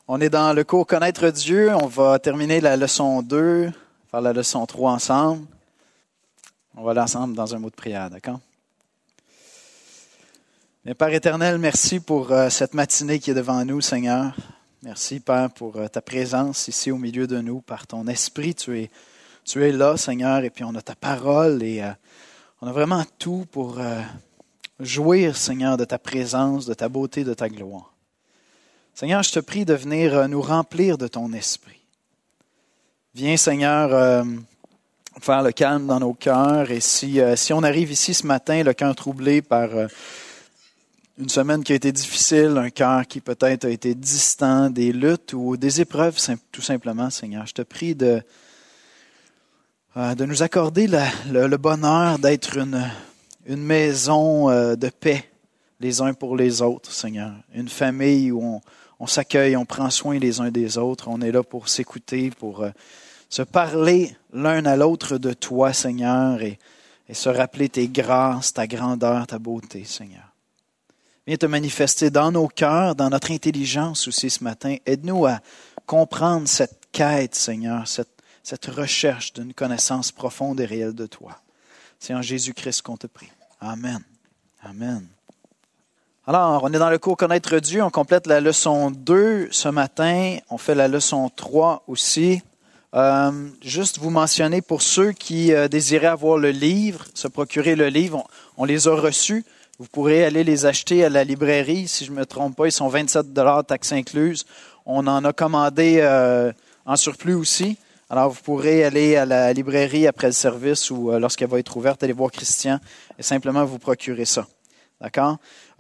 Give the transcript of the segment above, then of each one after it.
On est dans le cours Connaître Dieu. On va terminer la leçon 2, faire la leçon 3 ensemble. On va aller ensemble dans un mot de prière, d'accord? Bien, Père éternel, merci pour cette matinée qui est devant nous, Seigneur. Merci, Père, pour ta présence ici au milieu de nous. Par ton esprit, tu es là, Seigneur, et puis on a ta parole et on a vraiment tout pour jouir, Seigneur, de ta présence, de ta beauté, de ta gloire. Seigneur, je te prie de venir nous remplir de ton esprit. Viens, Seigneur, faire le calme dans nos cœurs. Et si on arrive ici ce matin, le cœur troublé par une semaine qui a été difficile, un cœur qui peut-être a été distant des luttes ou des épreuves, tout simplement, Seigneur, je te prie de nous accorder le bonheur d'être une maison de paix les uns pour les autres, Seigneur. Une famille où on s'accueille, on prend soin les uns des autres. On est là pour s'écouter, pour se parler l'un à l'autre de toi, Seigneur, et se rappeler tes grâces, ta grandeur, ta beauté, Seigneur. Viens te manifester dans nos cœurs, dans notre intelligence aussi ce matin. Aide-nous à comprendre cette quête, Seigneur, cette recherche d'une connaissance profonde et réelle de toi. C'est en Jésus-Christ qu'on te prie. Amen. Amen. Alors, on est dans le cours Connaître Dieu. On complète la leçon 2 ce matin. On fait la leçon 3 aussi. Juste vous mentionner pour ceux qui désiraient avoir le livre, se procurer le livre, on les a reçus. Vous pourrez aller les acheter à la librairie. Si je ne me trompe pas, ils sont 27 $, taxes incluses. On en a commandé en surplus aussi. Alors, vous pourrez aller à la librairie après le service ou lorsqu'elle va être ouverte, aller voir Christian et simplement vous procurer ça. D'accord?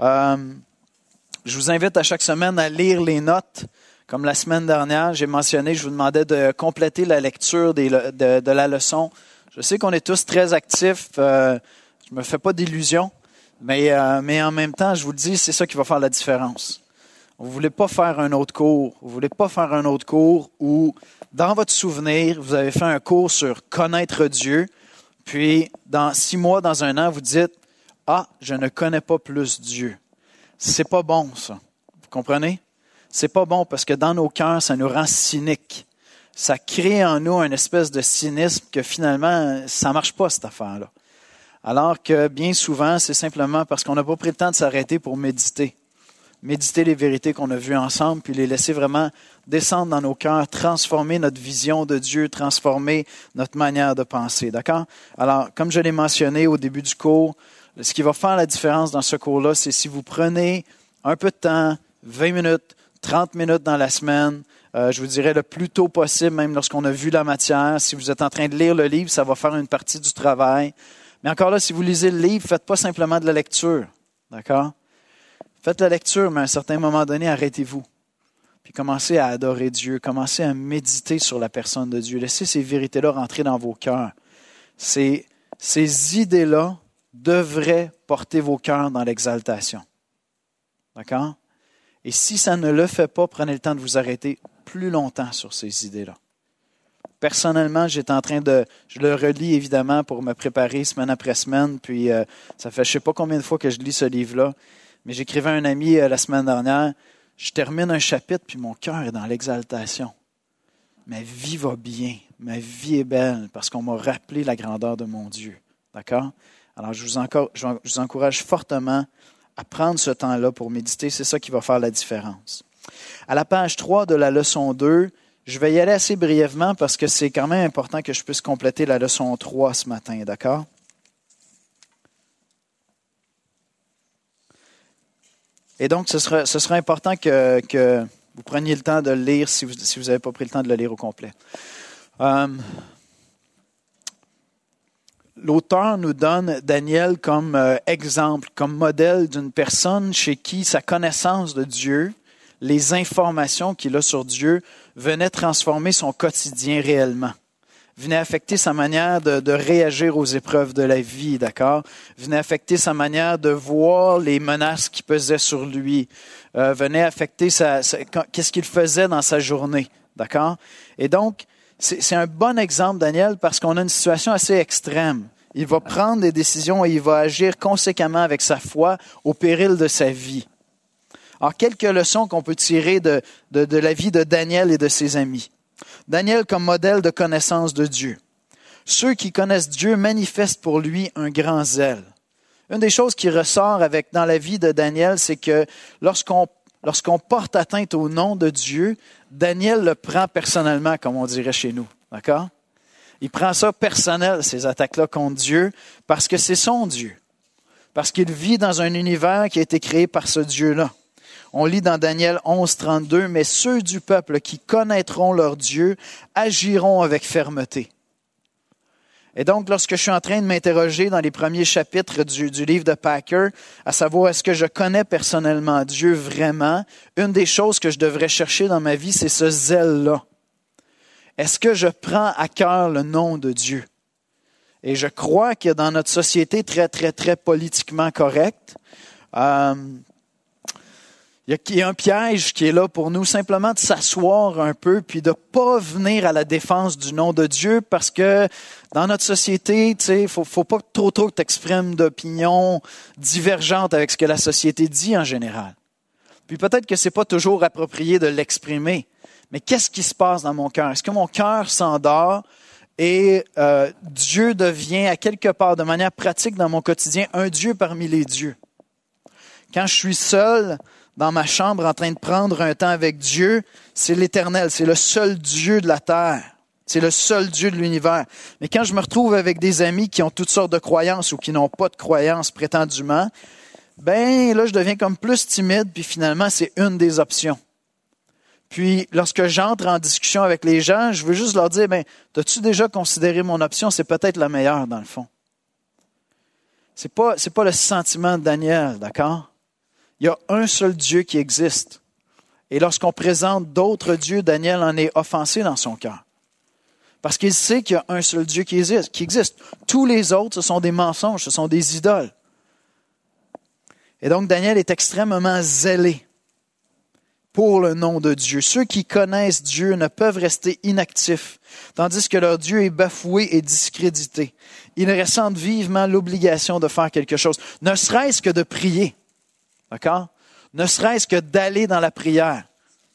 Je vous invite à chaque semaine à lire les notes. Comme la semaine dernière, j'ai mentionné, je vous demandais de compléter la lecture de la leçon. Je sais qu'on est tous très actifs. Je me fais pas d'illusions, mais en même temps, je vous le dis, c'est ça qui va faire la différence. Vous voulez pas faire un autre cours. Vous voulez pas faire un autre cours où, dans votre souvenir, vous avez fait un cours sur connaître Dieu, puis dans 6 mois, dans 1 an, vous dites « Ah, je ne connais pas plus Dieu ». C'est pas bon, ça. Vous comprenez? C'est pas bon parce que dans nos cœurs, ça nous rend cyniques. Ça crée en nous une espèce de cynisme que finalement, ça marche pas, cette affaire-là. Alors que bien souvent, c'est simplement parce qu'on n'a pas pris le temps de s'arrêter pour méditer. Méditer les vérités qu'on a vues ensemble, puis les laisser vraiment descendre dans nos cœurs, transformer notre vision de Dieu, transformer notre manière de penser. D'accord? Alors, comme je l'ai mentionné au début du cours, ce qui va faire la différence dans ce cours-là, c'est si vous prenez un peu de temps, 20 minutes, 30 minutes dans la semaine, je vous dirais le plus tôt possible, même lorsqu'on a vu la matière. Si vous êtes en train de lire le livre, ça va faire une partie du travail. Mais encore là, si vous lisez le livre, faites pas simplement de la lecture. D'accord? Faites la lecture, mais à un certain moment donné, arrêtez-vous. Puis commencez à adorer Dieu, commencez à méditer sur la personne de Dieu. Laissez ces vérités-là rentrer dans vos cœurs. Ces idées-là devraient porter vos cœurs dans l'exaltation. D'accord? Et si ça ne le fait pas, prenez le temps de vous arrêter plus longtemps sur ces idées-là. Personnellement, je le relis évidemment pour me préparer semaine après semaine, puis ça fait je ne sais pas combien de fois que je lis ce livre-là, mais j'écrivais à un ami la semaine dernière, je termine un chapitre, puis mon cœur est dans l'exaltation. Ma vie va bien, ma vie est belle, parce qu'on m'a rappelé la grandeur de mon Dieu. D'accord? Alors, je vous encourage fortement à prendre ce temps-là pour méditer. C'est ça qui va faire la différence. À la page 3 de la leçon 2, je vais y aller assez brièvement parce que c'est quand même important que je puisse compléter la leçon 3 ce matin. D'accord? Et donc, ce sera important que vous preniez le temps de le lire si vous n'avez pas pris le temps de le lire au complet. L'auteur nous donne Daniel comme exemple, comme modèle d'une personne chez qui sa connaissance de Dieu, les informations qu'il a sur Dieu, venaient transformer son quotidien réellement. Venait affecter sa manière de réagir aux épreuves de la vie, d'accord? Venait affecter sa manière de voir les menaces qui pesaient sur lui. Venait affecter qu'est-ce qu'il faisait dans sa journée, d'accord? Et donc, c'est un bon exemple, Daniel, parce qu'on a une situation assez extrême. Il va prendre des décisions et il va agir conséquemment avec sa foi au péril de sa vie. Alors, quelques leçons qu'on peut tirer de la vie de Daniel et de ses amis. Daniel comme modèle de connaissance de Dieu. Ceux qui connaissent Dieu manifestent pour lui un grand zèle. Une des choses qui ressort dans la vie de Daniel, c'est que lorsqu'on porte atteinte au nom de Dieu, Daniel le prend personnellement, comme on dirait chez nous. D'accord? Il prend ça personnel, ces attaques-là contre Dieu, parce que c'est son Dieu. Parce qu'il vit dans un univers qui a été créé par ce Dieu-là. On lit dans Daniel 11, 32, « Mais ceux du peuple qui connaîtront leur Dieu agiront avec fermeté. » Et donc, lorsque je suis en train de m'interroger dans les premiers chapitres du livre de Packer, à savoir est-ce que je connais personnellement Dieu vraiment, une des choses que je devrais chercher dans ma vie, c'est ce zèle-là. Est-ce que je prends à cœur le nom de Dieu? Et je crois que dans notre société très, très, très politiquement correcte, il y a un piège qui est là pour nous, simplement de s'asseoir un peu puis de pas venir à la défense du nom de Dieu parce que dans notre société, tu sais, faut pas trop que tu exprimes d'opinions divergentes avec ce que la société dit en général. Puis peut-être que c'est pas toujours approprié de l'exprimer, mais qu'est-ce qui se passe dans mon cœur? Est-ce que mon cœur s'endort et Dieu devient à quelque part, de manière pratique dans mon quotidien, un Dieu parmi les dieux? Quand je suis seul dans ma chambre en train de prendre un temps avec Dieu, c'est l'Éternel, c'est le seul Dieu de la terre, c'est le seul Dieu de l'univers. Mais quand je me retrouve avec des amis qui ont toutes sortes de croyances ou qui n'ont pas de croyances prétendument, ben là je deviens comme plus timide, puis finalement c'est une des options. Puis lorsque j'entre en discussion avec les gens, je veux juste leur dire, ben t'as-tu déjà considéré mon option? C'est peut-être la meilleure dans le fond. C'est pas le sentiment de Daniel, d'accord? Il y a un seul Dieu qui existe. Et lorsqu'on présente d'autres dieux, Daniel en est offensé dans son cœur. Parce qu'il sait qu'il y a un seul Dieu qui existe. Tous les autres, ce sont des mensonges, ce sont des idoles. Et donc, Daniel est extrêmement zélé pour le nom de Dieu. Ceux qui connaissent Dieu ne peuvent rester inactifs, tandis que leur Dieu est bafoué et discrédité. Ils ressentent vivement l'obligation de faire quelque chose, ne serait-ce que de prier. D'accord? Ne serait-ce que d'aller dans la prière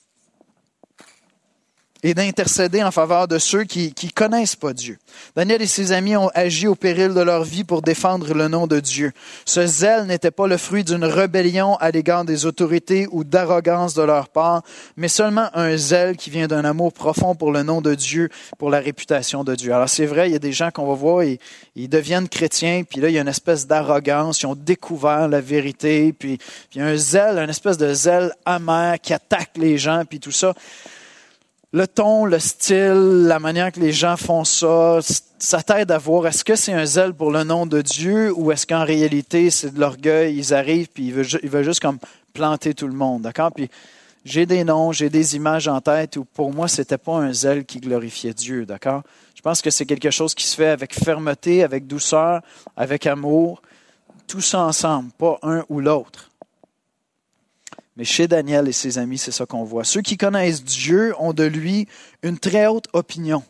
et d'intercéder en faveur de ceux qui connaissent pas Dieu. Daniel et ses amis ont agi au péril de leur vie pour défendre le nom de Dieu. Ce zèle n'était pas le fruit d'une rébellion à l'égard des autorités ou d'arrogance de leur part, mais seulement un zèle qui vient d'un amour profond pour le nom de Dieu, pour la réputation de Dieu. Alors c'est vrai, il y a des gens qu'on va voir, ils deviennent chrétiens, puis là il y a une espèce d'arrogance, ils ont découvert la vérité, puis il y a un zèle, une espèce de zèle amer qui attaque les gens, puis tout ça. Le ton, le style, la manière que les gens font ça, ça t'aide à voir est-ce que c'est un zèle pour le nom de Dieu ou est-ce qu'en réalité c'est de l'orgueil, ils arrivent puis ils veulent juste comme planter tout le monde, d'accord? Puis j'ai des noms, j'ai des images en tête où pour moi c'était pas un zèle qui glorifiait Dieu, d'accord? Je pense que c'est quelque chose qui se fait avec fermeté, avec douceur, avec amour, tout ça ensemble, pas un ou l'autre. Mais chez Daniel et ses amis, c'est ça qu'on voit. Ceux qui connaissent Dieu ont de lui une très haute opinion.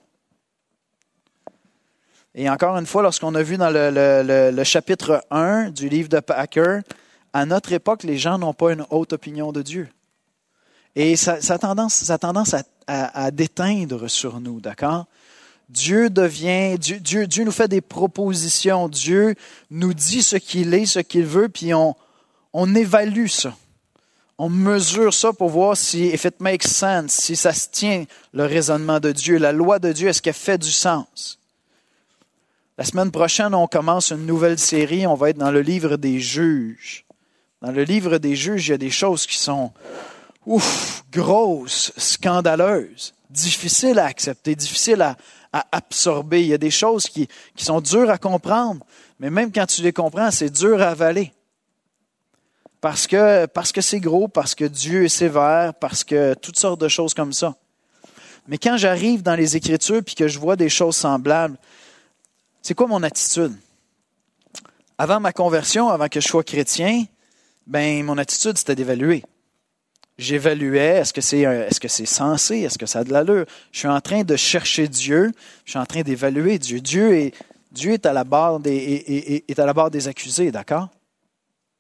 Et encore une fois, lorsqu'on a vu dans le chapitre 1 du livre de Packer, à notre époque, les gens n'ont pas une haute opinion de Dieu. Et ça a tendance à déteindre sur nous, d'accord? Dieu nous fait des propositions. Dieu nous dit ce qu'il est, ce qu'il veut, puis on évalue ça. On mesure ça pour voir si if it makes sense, si ça se tient, le raisonnement de Dieu. La loi de Dieu, est-ce qu'elle fait du sens? La semaine prochaine, on commence une nouvelle série. On va être dans le livre des juges. Dans le livre des juges, il y a des choses qui sont grosses, scandaleuses, difficiles à accepter, difficiles à absorber. Il y a des choses qui sont dures à comprendre, mais même quand tu les comprends, c'est dur à avaler. Parce que c'est gros, parce que Dieu est sévère, parce que toutes sortes de choses comme ça. Mais quand j'arrive dans les Écritures puis que je vois des choses semblables, c'est quoi mon attitude? Avant ma conversion, avant que je sois chrétien, mon attitude, c'était d'évaluer. J'évaluais, est-ce que c'est sensé? Est-ce que ça a de l'allure? Je suis en train de chercher Dieu, je suis en train d'évaluer Dieu. Dieu est à la barre des accusés, d'accord?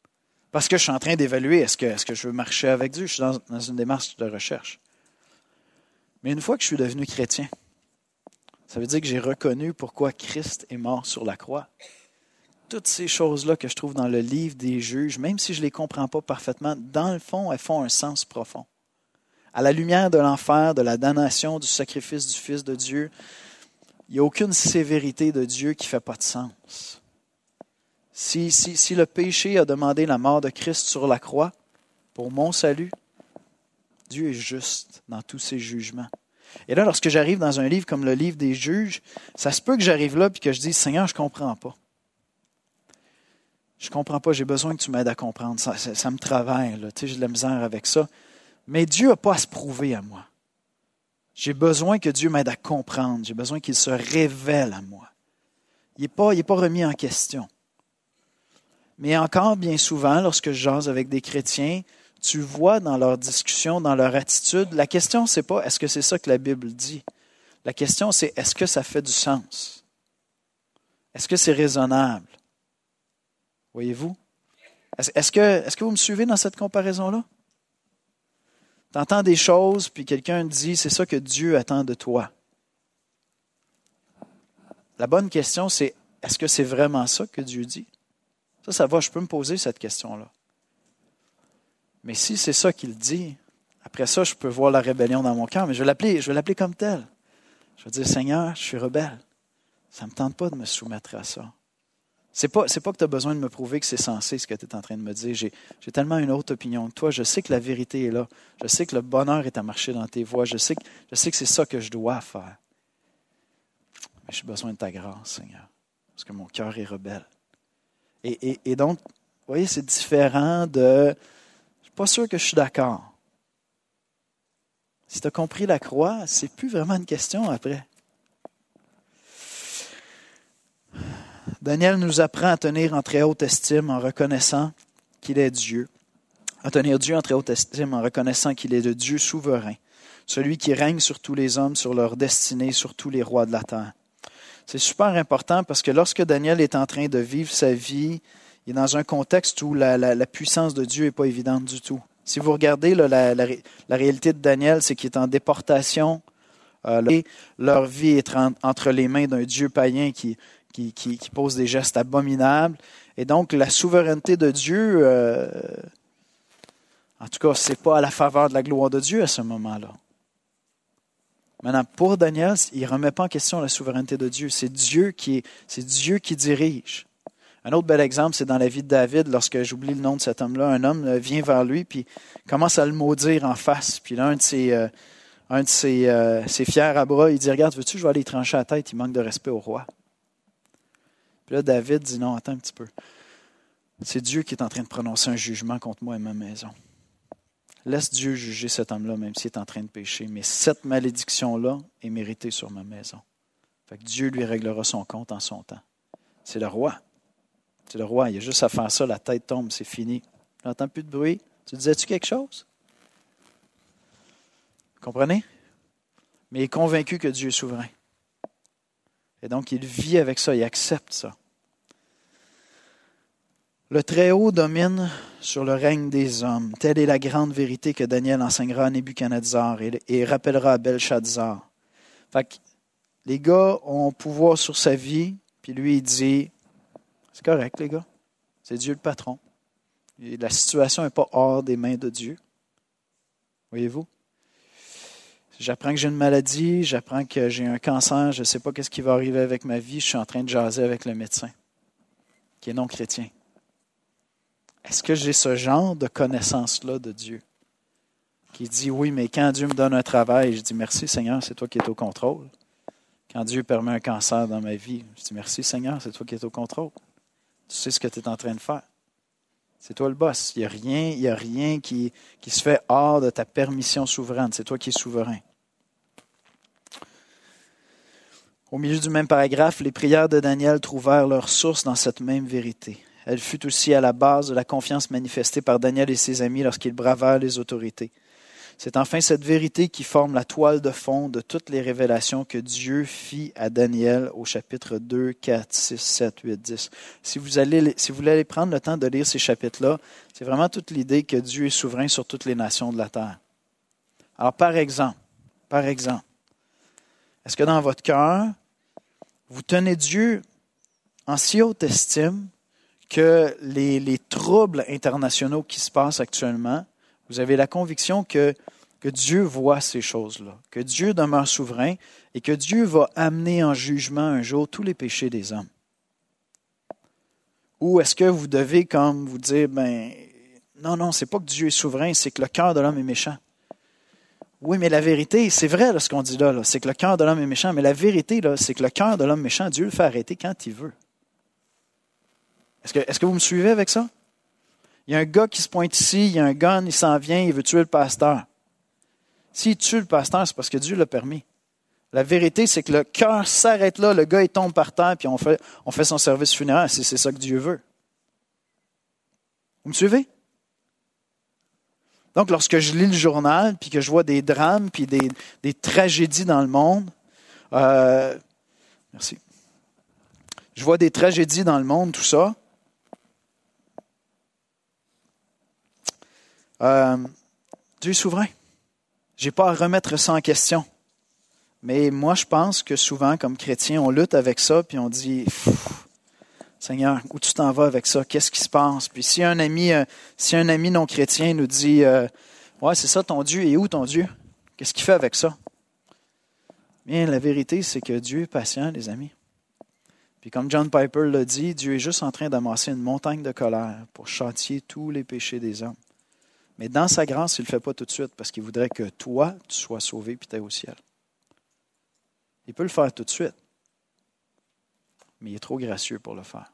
Parce que je suis en train d'évaluer, est-ce que je veux marcher avec Dieu? Je suis dans une démarche de recherche. Mais une fois que je suis devenu chrétien, ça veut dire que j'ai reconnu pourquoi Christ est mort sur la croix. Toutes ces choses-là que je trouve dans le livre des Juges, même si je ne les comprends pas parfaitement, dans le fond, elles font un sens profond. À la lumière de l'enfer, de la damnation, du sacrifice du Fils de Dieu, il n'y a aucune sévérité de Dieu qui ne fait pas de sens. Si le péché a demandé la mort de Christ sur la croix pour mon salut, Dieu est juste dans tous ses jugements. Et là, lorsque j'arrive dans un livre comme le livre des Juges, ça se peut que j'arrive là et que je dise, Seigneur, je ne comprends pas. Je ne comprends pas, j'ai besoin que tu m'aides à comprendre. Ça me travaille, là. Tu sais, j'ai de la misère avec ça. Mais Dieu n'a pas à se prouver à moi. J'ai besoin que Dieu m'aide à comprendre. J'ai besoin qu'il se révèle à moi. Il n'est pas remis en question. Mais encore bien souvent, lorsque je jase avec des chrétiens, tu vois dans leur discussion, dans leur attitude, la question, c'est pas est-ce que c'est ça que la Bible dit? La question, c'est est-ce que ça fait du sens? Est-ce que c'est raisonnable? Voyez-vous? Est-ce que vous me suivez dans cette comparaison-là? Tu entends des choses, puis quelqu'un dit c'est ça que Dieu attend de toi. La bonne question, c'est est-ce que c'est vraiment ça que Dieu dit? Ça va, je peux me poser cette question-là. Mais si c'est ça qu'il dit, après ça, je peux voir la rébellion dans mon cœur, mais je vais l'appeler comme tel. Je vais dire, Seigneur, je suis rebelle. Ça ne me tente pas de me soumettre à ça. C'est pas que tu as besoin de me prouver que c'est censé ce que tu es en train de me dire. J'ai tellement une autre opinion que toi. Je sais que la vérité est là. Je sais que le bonheur est à marcher dans tes voies. Je sais que c'est ça que je dois faire. Mais j'ai besoin de ta grâce, Seigneur, parce que mon cœur est rebelle. Et donc, vous voyez, c'est différent de... Je ne suis pas sûr que je suis d'accord. Si tu as compris la croix, c'est plus vraiment une question après. Daniel nous apprend à tenir en très haute estime en reconnaissant qu'il est Dieu. À tenir Dieu en très haute estime en reconnaissant qu'il est le Dieu souverain, celui qui règne sur tous les hommes, sur leur destinée, sur tous les rois de la terre. C'est super important parce que lorsque Daniel est en train de vivre sa vie, il est dans un contexte où la puissance de Dieu n'est pas évidente du tout. Si vous regardez là, la réalité de Daniel, c'est qu'il est en déportation. Et leur vie est entre les mains d'un Dieu païen qui pose des gestes abominables. Et donc, la souveraineté de Dieu, en tout cas, ce n'est pas à la faveur de la gloire de Dieu à ce moment-là. Maintenant, pour Daniel, il ne remet pas en question la souveraineté de Dieu. C'est Dieu qui dirige. Un autre bel exemple, c'est dans la vie de David, lorsque j'oublie le nom de cet homme-là, un homme vient vers lui puis commence à le maudire en face. Puis là, un de ses fiers à bras, il dit, regarde, veux-tu, je vais aller trancher la tête, il manque de respect au roi. Puis là, David dit, non, attends un petit peu. C'est Dieu qui est en train de prononcer un jugement contre moi et ma maison. Laisse Dieu juger cet homme-là, même s'il est en train de pécher. Mais cette malédiction-là est méritée sur ma maison. Fait que Dieu lui réglera son compte en son temps. C'est le roi. C'est le roi. Il a juste à faire ça, la tête tombe, c'est fini. Tu n'entends plus de bruit. Tu disais-tu quelque chose? Vous comprenez? Mais il est convaincu que Dieu est souverain. Et donc, il vit avec ça, il accepte ça. Le Très-Haut domine sur le règne des hommes. Telle est la grande vérité que Daniel enseignera à Nebuchadnezzar et rappellera à Belshazzar. Fait que les gars ont pouvoir sur sa vie, puis lui, il dit, c'est correct, les gars. C'est Dieu le patron. Et la situation n'est pas hors des mains de Dieu. Voyez-vous? J'apprends que j'ai une maladie, j'apprends que j'ai un cancer, je ne sais pas ce qui va arriver avec ma vie, je suis en train de jaser avec le médecin, qui est non chrétien. Est-ce que j'ai ce genre de connaissance-là de Dieu? Qui dit, oui, mais quand Dieu me donne un travail, je dis, merci Seigneur, c'est toi qui es au contrôle. Quand Dieu permet un cancer dans ma vie, je dis, merci Seigneur, c'est toi qui es au contrôle. Tu sais ce que tu es en train de faire. C'est toi le boss. Il n'y a rien qui se fait hors de ta permission souveraine. C'est toi qui es souverain. Au milieu du même paragraphe, les prières de Daniel trouvèrent leur source dans cette même vérité. Elle fut aussi à la base de la confiance manifestée par Daniel et ses amis lorsqu'ils bravèrent les autorités. C'est enfin cette vérité qui forme la toile de fond de toutes les révélations que Dieu fit à Daniel au chapitre 2, 4, 6, 7, 8, 10. Si vous allez prendre le temps de lire ces chapitres-là, c'est vraiment toute l'idée que Dieu est souverain sur toutes les nations de la terre. Alors, par exemple, est-ce que dans votre cœur, vous tenez Dieu en si haute estime que les troubles internationaux qui se passent actuellement, vous avez la conviction que Dieu voit ces choses-là, que Dieu demeure souverain et que Dieu va amener en jugement un jour tous les péchés des hommes? Ou est-ce que vous devez comme vous dire, non, c'est pas que Dieu est souverain, c'est que le cœur de l'homme est méchant. Oui, mais la vérité, c'est vrai là, ce qu'on dit là, c'est que le cœur de l'homme est méchant, mais la vérité, là, c'est que le cœur de l'homme méchant, Dieu le fait arrêter quand il veut. Est-ce que vous me suivez avec ça? Il y a un gars qui se pointe ici, il y a un gun, il s'en vient, il veut tuer le pasteur. S'il tue le pasteur, c'est parce que Dieu l'a permis. La vérité, c'est que le cœur s'arrête là, le gars il tombe par terre, puis on fait son service funéraire, c'est ça que Dieu veut. Vous me suivez? Donc, lorsque je lis le journal, puis que je vois des drames, puis des tragédies dans le monde, merci. Je vois des tragédies dans le monde, tout ça. Dieu est souverain. Je n'ai pas à remettre ça en question. Mais moi, je pense que souvent, comme chrétiens, on lutte avec ça, puis on dit, Seigneur, où tu t'en vas avec ça? Qu'est-ce qui se passe? Puis si un ami non chrétien nous dit, ouais, c'est ça ton Dieu, et où ton Dieu? Qu'est-ce qu'il fait avec ça? Bien, la vérité, c'est que Dieu est patient, les amis. Puis comme John Piper l'a dit, Dieu est juste en train d'amasser une montagne de colère pour châtier tous les péchés des hommes. Mais dans sa grâce, il ne le fait pas tout de suite parce qu'il voudrait que toi, tu sois sauvé puis tu ailles au ciel. Il peut le faire tout de suite, mais il est trop gracieux pour le faire.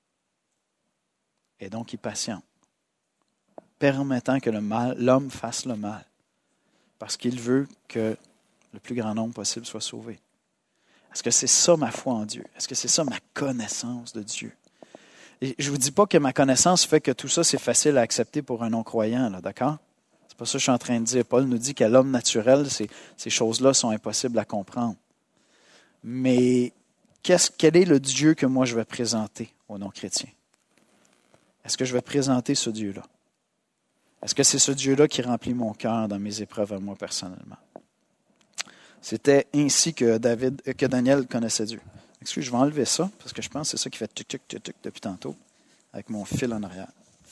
Et donc, il patiente, permettant que l'homme fasse le mal, parce qu'il veut que le plus grand nombre possible soit sauvé. Est-ce que c'est ça ma foi en Dieu? Est-ce que c'est ça ma connaissance de Dieu? Et je ne vous dis pas que ma connaissance fait que tout ça, c'est facile à accepter pour un non-croyant, là, d'accord? C'est pas ça que je suis en train de dire. Paul nous dit qu'à l'homme naturel, ces choses-là sont impossibles à comprendre. Mais quel est le Dieu que moi je vais présenter aux non-chrétiens? Est-ce que je vais présenter ce Dieu-là? Est-ce que c'est ce Dieu-là qui remplit mon cœur dans mes épreuves à moi personnellement? C'était ainsi que Daniel connaissait Dieu. Excusez, je vais enlever ça, parce que je pense que c'est ça qui fait tuc-tuc-tuc depuis tantôt, avec mon fil en arrière.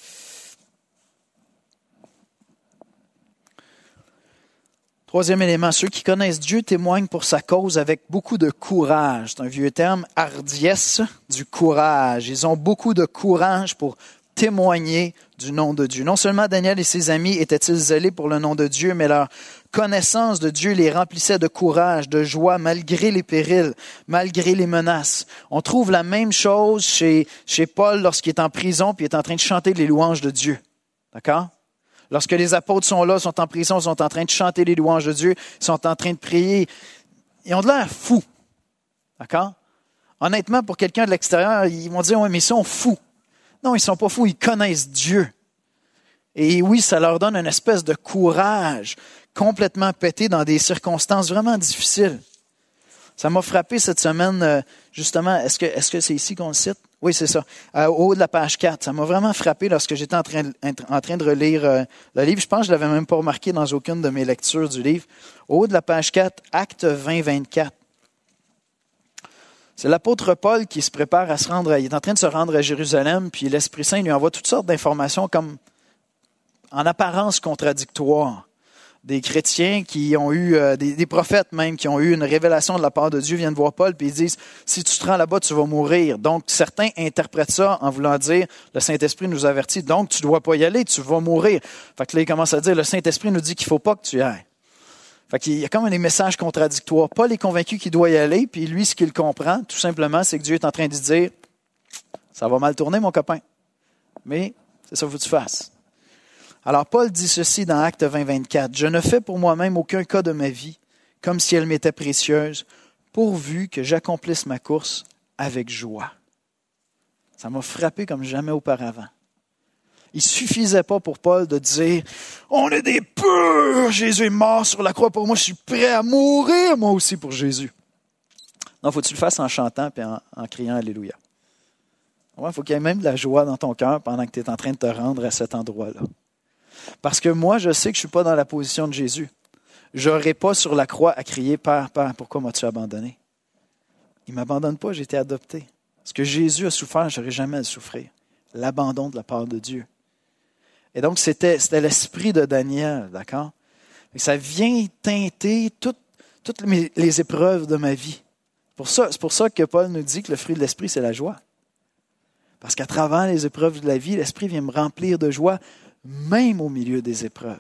Troisième élément, ceux qui connaissent Dieu témoignent pour sa cause avec beaucoup de courage. C'est un vieux terme, hardiesse, du courage. Ils ont beaucoup de courage pour témoigner du nom de Dieu. Non seulement Daniel et ses amis étaient-ils zélés pour le nom de Dieu, mais leur connaissance de Dieu les remplissait de courage, de joie, malgré les périls, malgré les menaces. On trouve la même chose chez Paul lorsqu'il est en prison puis il est en train de chanter les louanges de Dieu. D'accord? Lorsque les apôtres sont là, sont en prison, sont en train de chanter les louanges de Dieu, sont en train de prier, ils ont de l'air fous. D'accord? Honnêtement, pour quelqu'un de l'extérieur, ils vont dire, oui, mais ils sont fous. Non, ils ne sont pas fous, ils connaissent Dieu. Et oui, ça leur donne une espèce de courage complètement pété dans des circonstances vraiment difficiles. Ça m'a frappé cette semaine, justement, est-ce que c'est ici qu'on le cite? Oui, c'est ça. Au haut de la page 4. Ça m'a vraiment frappé lorsque j'étais en train de relire le livre. Je pense que je ne l'avais même pas remarqué dans aucune de mes lectures du livre. Au haut de la page 4, Acte 20, 24. C'est l'apôtre Paul qui se prépare à se rendre, il est en train de se rendre à Jérusalem, puis l'Esprit Saint lui envoie toutes sortes d'informations comme en apparence contradictoires. Des chrétiens qui ont eu, des prophètes même, qui ont eu une révélation de la part de Dieu, viennent voir Paul puis ils disent, si tu te rends là-bas, tu vas mourir. Donc, certains interprètent ça en voulant dire, le Saint-Esprit nous avertit, donc tu ne dois pas y aller, tu vas mourir. Fait que là, il commence à dire, le Saint-Esprit nous dit qu'il ne faut pas que tu y ailles. Fait qu'il y a comme des messages contradictoires. Paul est convaincu qu'il doit y aller, puis lui, ce qu'il comprend, tout simplement, c'est que Dieu est en train de dire, ça va mal tourner, mon copain. Mais c'est ça qu'il faut que tu fasses. Alors, Paul dit ceci dans Acte 20, 24. « Je ne fais pour moi-même aucun cas de ma vie, comme si elle m'était précieuse, pourvu que j'accomplisse ma course avec joie. » Ça m'a frappé comme jamais auparavant. Il suffisait pas pour Paul de dire « On est des purs! Jésus est mort sur la croix pour moi, je suis prêt à mourir moi aussi pour Jésus. » Non, il faut que tu le fasses en chantant et en criant « Alléluia ». Il faut qu'il y ait même de la joie dans ton cœur pendant que tu es en train de te rendre à cet endroit-là. Parce que moi, je sais que je ne suis pas dans la position de Jésus. Je n'aurais pas sur la croix à crier « Père, Père, pourquoi m'as-tu abandonné? » Il ne m'abandonne pas, j'ai été adopté. Ce que Jésus a souffert, je n'aurais jamais à le souffrir. L'abandon de la part de Dieu. Et donc, c'était l'esprit de Daniel, d'accord? Et ça vient teinter toutes les épreuves de ma vie. C'est pour ça que Paul nous dit que le fruit de l'esprit, c'est la joie. Parce qu'à travers les épreuves de la vie, l'esprit vient me remplir de joie, même au milieu des épreuves.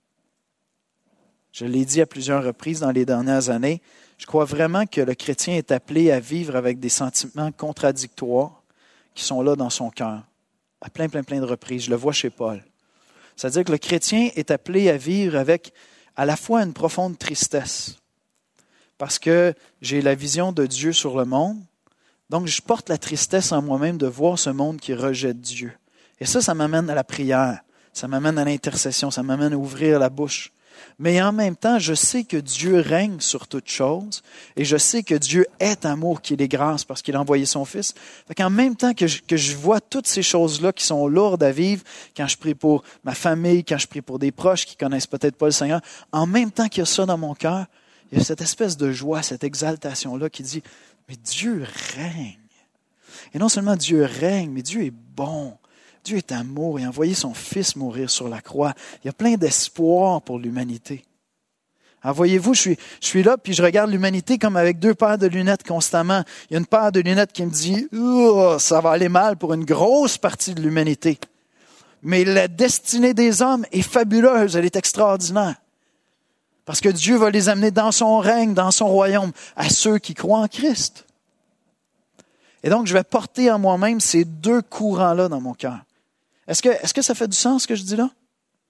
Je l'ai dit à plusieurs reprises dans les dernières années, je crois vraiment que le chrétien est appelé à vivre avec des sentiments contradictoires qui sont là dans son cœur, à plein de reprises. Je le vois chez Paul. C'est-à-dire que le chrétien est appelé à vivre avec à la fois une profonde tristesse, parce que j'ai la vision de Dieu sur le monde, donc je porte la tristesse en moi-même de voir ce monde qui rejette Dieu. Et ça m'amène à la prière, ça m'amène à l'intercession, ça m'amène à ouvrir la bouche. Mais en même temps, je sais que Dieu règne sur toutes choses et je sais que Dieu est amour, qu'il est grâce parce qu'il a envoyé son Fils. Fait qu'en même temps que je vois toutes ces choses-là qui sont lourdes à vivre, quand je prie pour ma famille, quand je prie pour des proches qui connaissent peut-être pas le Seigneur, en même temps qu'il y a ça dans mon cœur, il y a cette espèce de joie, cette exaltation-là qui dit « Mais Dieu règne. » Et non seulement Dieu règne, mais Dieu est bon. Dieu est amour. Il a envoyé son Fils mourir sur la croix. Il y a plein d'espoir pour l'humanité. Alors voyez-vous, je suis là, puis je regarde l'humanité comme avec deux paires de lunettes constamment. Il y a une paire de lunettes qui me dit « ça va aller mal pour une grosse partie de l'humanité. » Mais la destinée des hommes est fabuleuse, elle est extraordinaire. Parce que Dieu va les amener dans son règne, dans son royaume, à ceux qui croient en Christ. Et donc, je vais porter en moi-même ces deux courants-là dans mon cœur. Est-ce que ça fait du sens, ce que je dis là?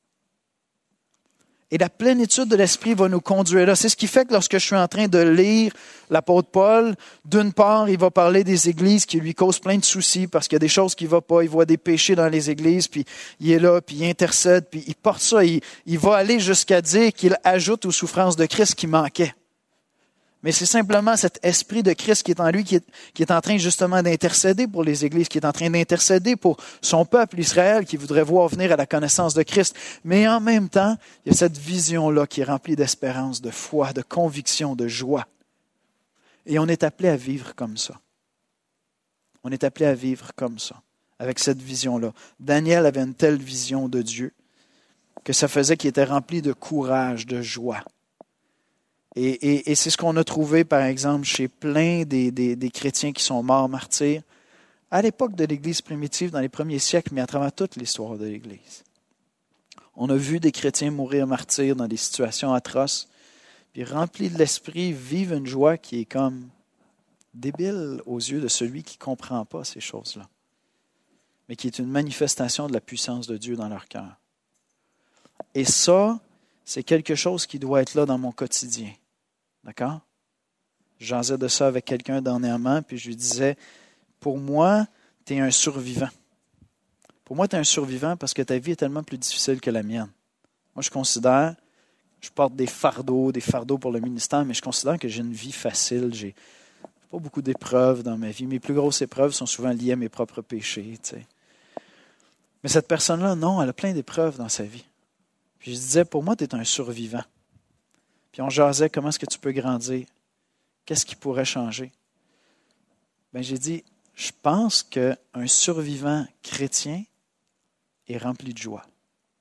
Et la plénitude de l'Esprit va nous conduire là. C'est ce qui fait que lorsque je suis en train de lire l'apôtre Paul, d'une part, il va parler des églises qui lui causent plein de soucis parce qu'il y a des choses qui ne vont pas. Il voit des péchés dans les églises, puis il est là, puis il intercède, puis il porte ça. Il va aller jusqu'à dire qu'il ajoute aux souffrances de Christ qui manquaient. Mais c'est simplement cet esprit de Christ qui est en lui, qui est en train justement d'intercéder pour les églises, qui est en train d'intercéder pour son peuple Israël, qui voudrait voir venir à la connaissance de Christ. Mais en même temps, il y a cette vision-là qui est remplie d'espérance, de foi, de conviction, de joie. Et on est appelé à vivre comme ça. On est appelé à vivre comme ça, avec cette vision-là. Daniel avait une telle vision de Dieu que ça faisait qu'il était rempli de courage, de joie. Et c'est ce qu'on a trouvé, par exemple, chez plein des chrétiens qui sont morts martyrs, à l'époque de l'Église primitive, dans les premiers siècles, mais à travers toute l'histoire de l'Église. On a vu des chrétiens mourir martyrs dans des situations atroces, puis remplis de l'esprit, vivent une joie qui est comme débile aux yeux de celui qui ne comprend pas ces choses-là, mais qui est une manifestation de la puissance de Dieu dans leur cœur. Et ça, c'est quelque chose qui doit être là dans mon quotidien. D'accord? J'en disais de ça avec quelqu'un dernièrement, puis je lui disais, pour moi, tu es un survivant. Pour moi, tu es un survivant parce que ta vie est tellement plus difficile que la mienne. Moi, je considère, je porte des fardeaux pour le ministère, mais je considère que j'ai une vie facile. J'ai pas beaucoup d'épreuves dans ma vie. Mes plus grosses épreuves sont souvent liées à mes propres péchés. Tu sais. Mais cette personne-là, non, elle a plein d'épreuves dans sa vie. Puis je disais, pour moi, tu es un survivant. Puis on jasait, comment est-ce que tu peux grandir? Qu'est-ce qui pourrait changer? Bien, j'ai dit, je pense qu'un survivant chrétien est rempli de joie.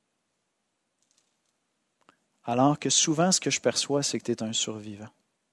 Alors que souvent, ce que je perçois, c'est que tu es un survivant.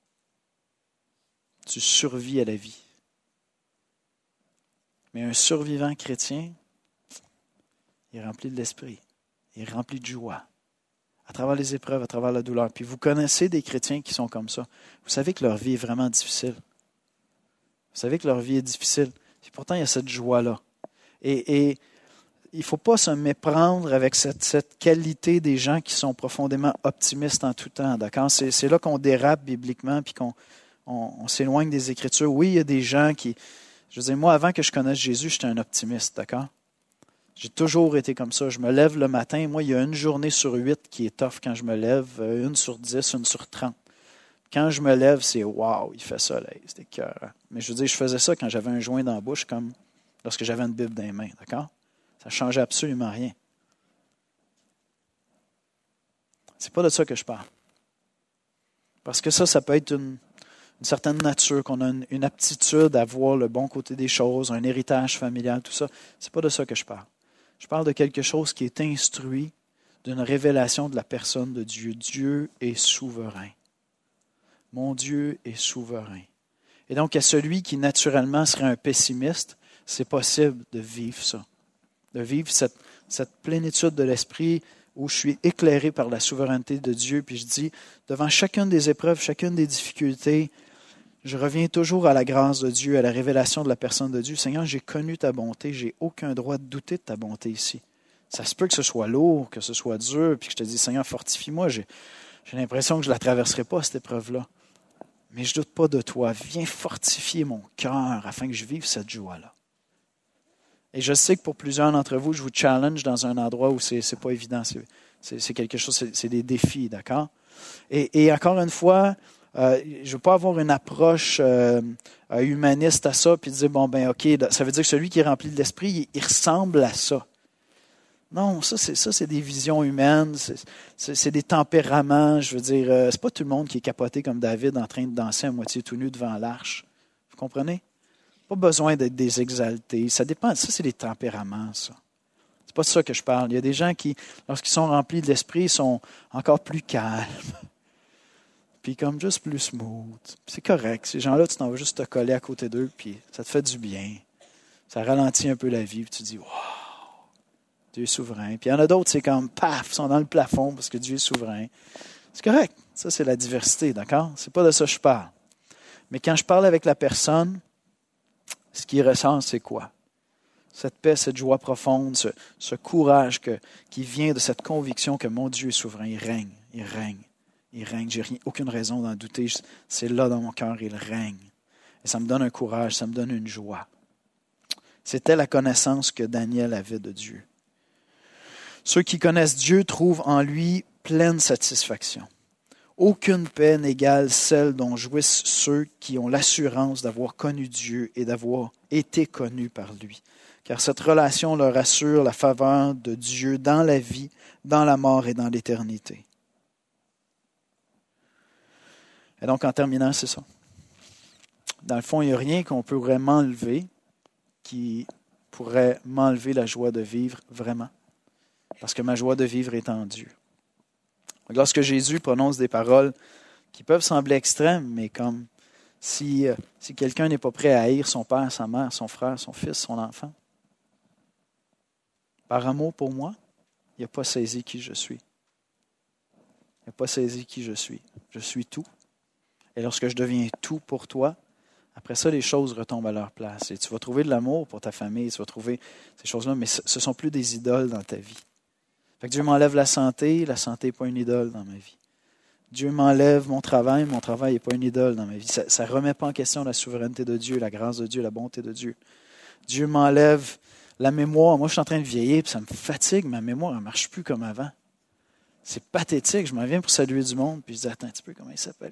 Tu survis à la vie. Mais un survivant chrétien, il est rempli de l'esprit. Il est rempli de joie. À travers les épreuves, à travers la douleur. Puis vous connaissez des chrétiens qui sont comme ça. Vous savez que leur vie est vraiment difficile. Vous savez que leur vie est difficile. Et pourtant, il y a cette joie-là. Et il ne faut pas se méprendre avec cette qualité des gens qui sont profondément optimistes en tout temps. D'accord? C'est là qu'on dérape bibliquement puis qu'on s'éloigne des Écritures. Oui, il y a des gens qui... Je veux dire, moi, avant que je connaisse Jésus, j'étais un optimiste. D'accord? J'ai toujours été comme ça. Je me lève le matin. Moi, il y a une journée sur 8 qui est tough quand je me lève, une sur 10, une sur 30. Quand je me lève, c'est « wow, il fait soleil, c'est écœurant ». Mais je veux dire, je faisais ça quand j'avais un joint dans la bouche, comme lorsque j'avais une Bible dans les mains, d'accord? Ça ne changeait absolument rien. C'est pas de ça que je parle. Parce que ça peut être une certaine nature, qu'on a une aptitude à voir le bon côté des choses, un héritage familial, tout ça. C'est pas de ça que je parle. Je parle de quelque chose qui est instruit d'une révélation de la personne de Dieu. Dieu est souverain. Mon Dieu est souverain. Et donc, à celui qui naturellement serait un pessimiste, c'est possible de vivre ça. De vivre cette plénitude de l'esprit où je suis éclairé par la souveraineté de Dieu. Puis je dis, devant chacune des épreuves, chacune des difficultés, je reviens toujours à la grâce de Dieu, à la révélation de la personne de Dieu. Seigneur, j'ai connu ta bonté, j'ai aucun droit de douter de ta bonté ici. Ça se peut que ce soit lourd, que ce soit dur, puis que je te dis, Seigneur, fortifie-moi. J'ai l'impression que je ne la traverserai pas, cette épreuve-là. Mais je ne doute pas de toi. Viens fortifier mon cœur afin que je vive cette joie-là. Et je sais que pour plusieurs d'entre vous, je vous challenge dans un endroit où c'est pas évident. C'est quelque chose, c'est des défis, d'accord? Et encore une fois, je ne veux pas avoir une approche humaniste à ça, puis dire, bon, ben ok, ça veut dire que celui qui est rempli de l'esprit, il ressemble à ça. Non, ça c'est des visions humaines, c'est des tempéraments. Je veux dire, c'est pas tout le monde qui est capoté comme David en train de danser à moitié tout nu devant l'arche. Vous comprenez? Pas besoin d'être des exaltés. Ça dépend. Ça, c'est des tempéraments, ça. C'est pas de ça que je parle. Il y a des gens qui, lorsqu'ils sont remplis de l'esprit, sont encore plus calmes. Puis comme juste plus smooth. C'est correct. Ces gens-là, tu t'en vas juste te coller à côté d'eux, puis ça te fait du bien. Ça ralentit un peu la vie, puis tu te dis, wow! Dieu est souverain. Puis il y en a d'autres, c'est comme, paf, ils sont dans le plafond parce que Dieu est souverain. C'est correct. Ça, c'est la diversité, d'accord? C'est pas de ça que je parle. Mais quand je parle avec la personne, ce qui ressent, c'est quoi? Cette paix, cette joie profonde, ce courage qui vient de cette conviction que mon Dieu est souverain. Il règne, il règne, il règne. J'ai aucune raison d'en douter. C'est là dans mon cœur, il règne. Et ça me donne un courage, ça me donne une joie. C'était la connaissance que Daniel avait de Dieu. Ceux qui connaissent Dieu trouvent en lui pleine satisfaction. Aucune paix n'égale celle dont jouissent ceux qui ont l'assurance d'avoir connu Dieu et d'avoir été connus par lui. Car cette relation leur assure la faveur de Dieu dans la vie, dans la mort et dans l'éternité. Et donc, en terminant, c'est ça. Dans le fond, il n'y a rien qu'on pourrait m'enlever qui pourrait m'enlever la joie de vivre vraiment. Parce que ma joie de vivre est en Dieu. Lorsque Jésus prononce des paroles qui peuvent sembler extrêmes, mais comme si quelqu'un n'est pas prêt à haïr son père, sa mère, son frère, son fils, son enfant, par amour pour moi, il n'a pas saisi qui je suis. Il n'a pas saisi qui je suis. Je suis tout. Et lorsque je deviens tout pour toi, après ça, les choses retombent à leur place. Et tu vas trouver de l'amour pour ta famille, tu vas trouver ces choses-là, mais ce ne sont plus des idoles dans ta vie. Fait que Dieu m'enlève la santé n'est pas une idole dans ma vie. Dieu m'enlève mon travail n'est pas une idole dans ma vie. Ça ne remet pas en question la souveraineté de Dieu, la grâce de Dieu, la bonté de Dieu. Dieu m'enlève la mémoire. Moi, je suis en train de vieillir, puis ça me fatigue, ma mémoire ne marche plus comme avant. C'est pathétique. Je m'en viens pour saluer du monde, puis je dis, attends un petit peu, comment il s'appelle.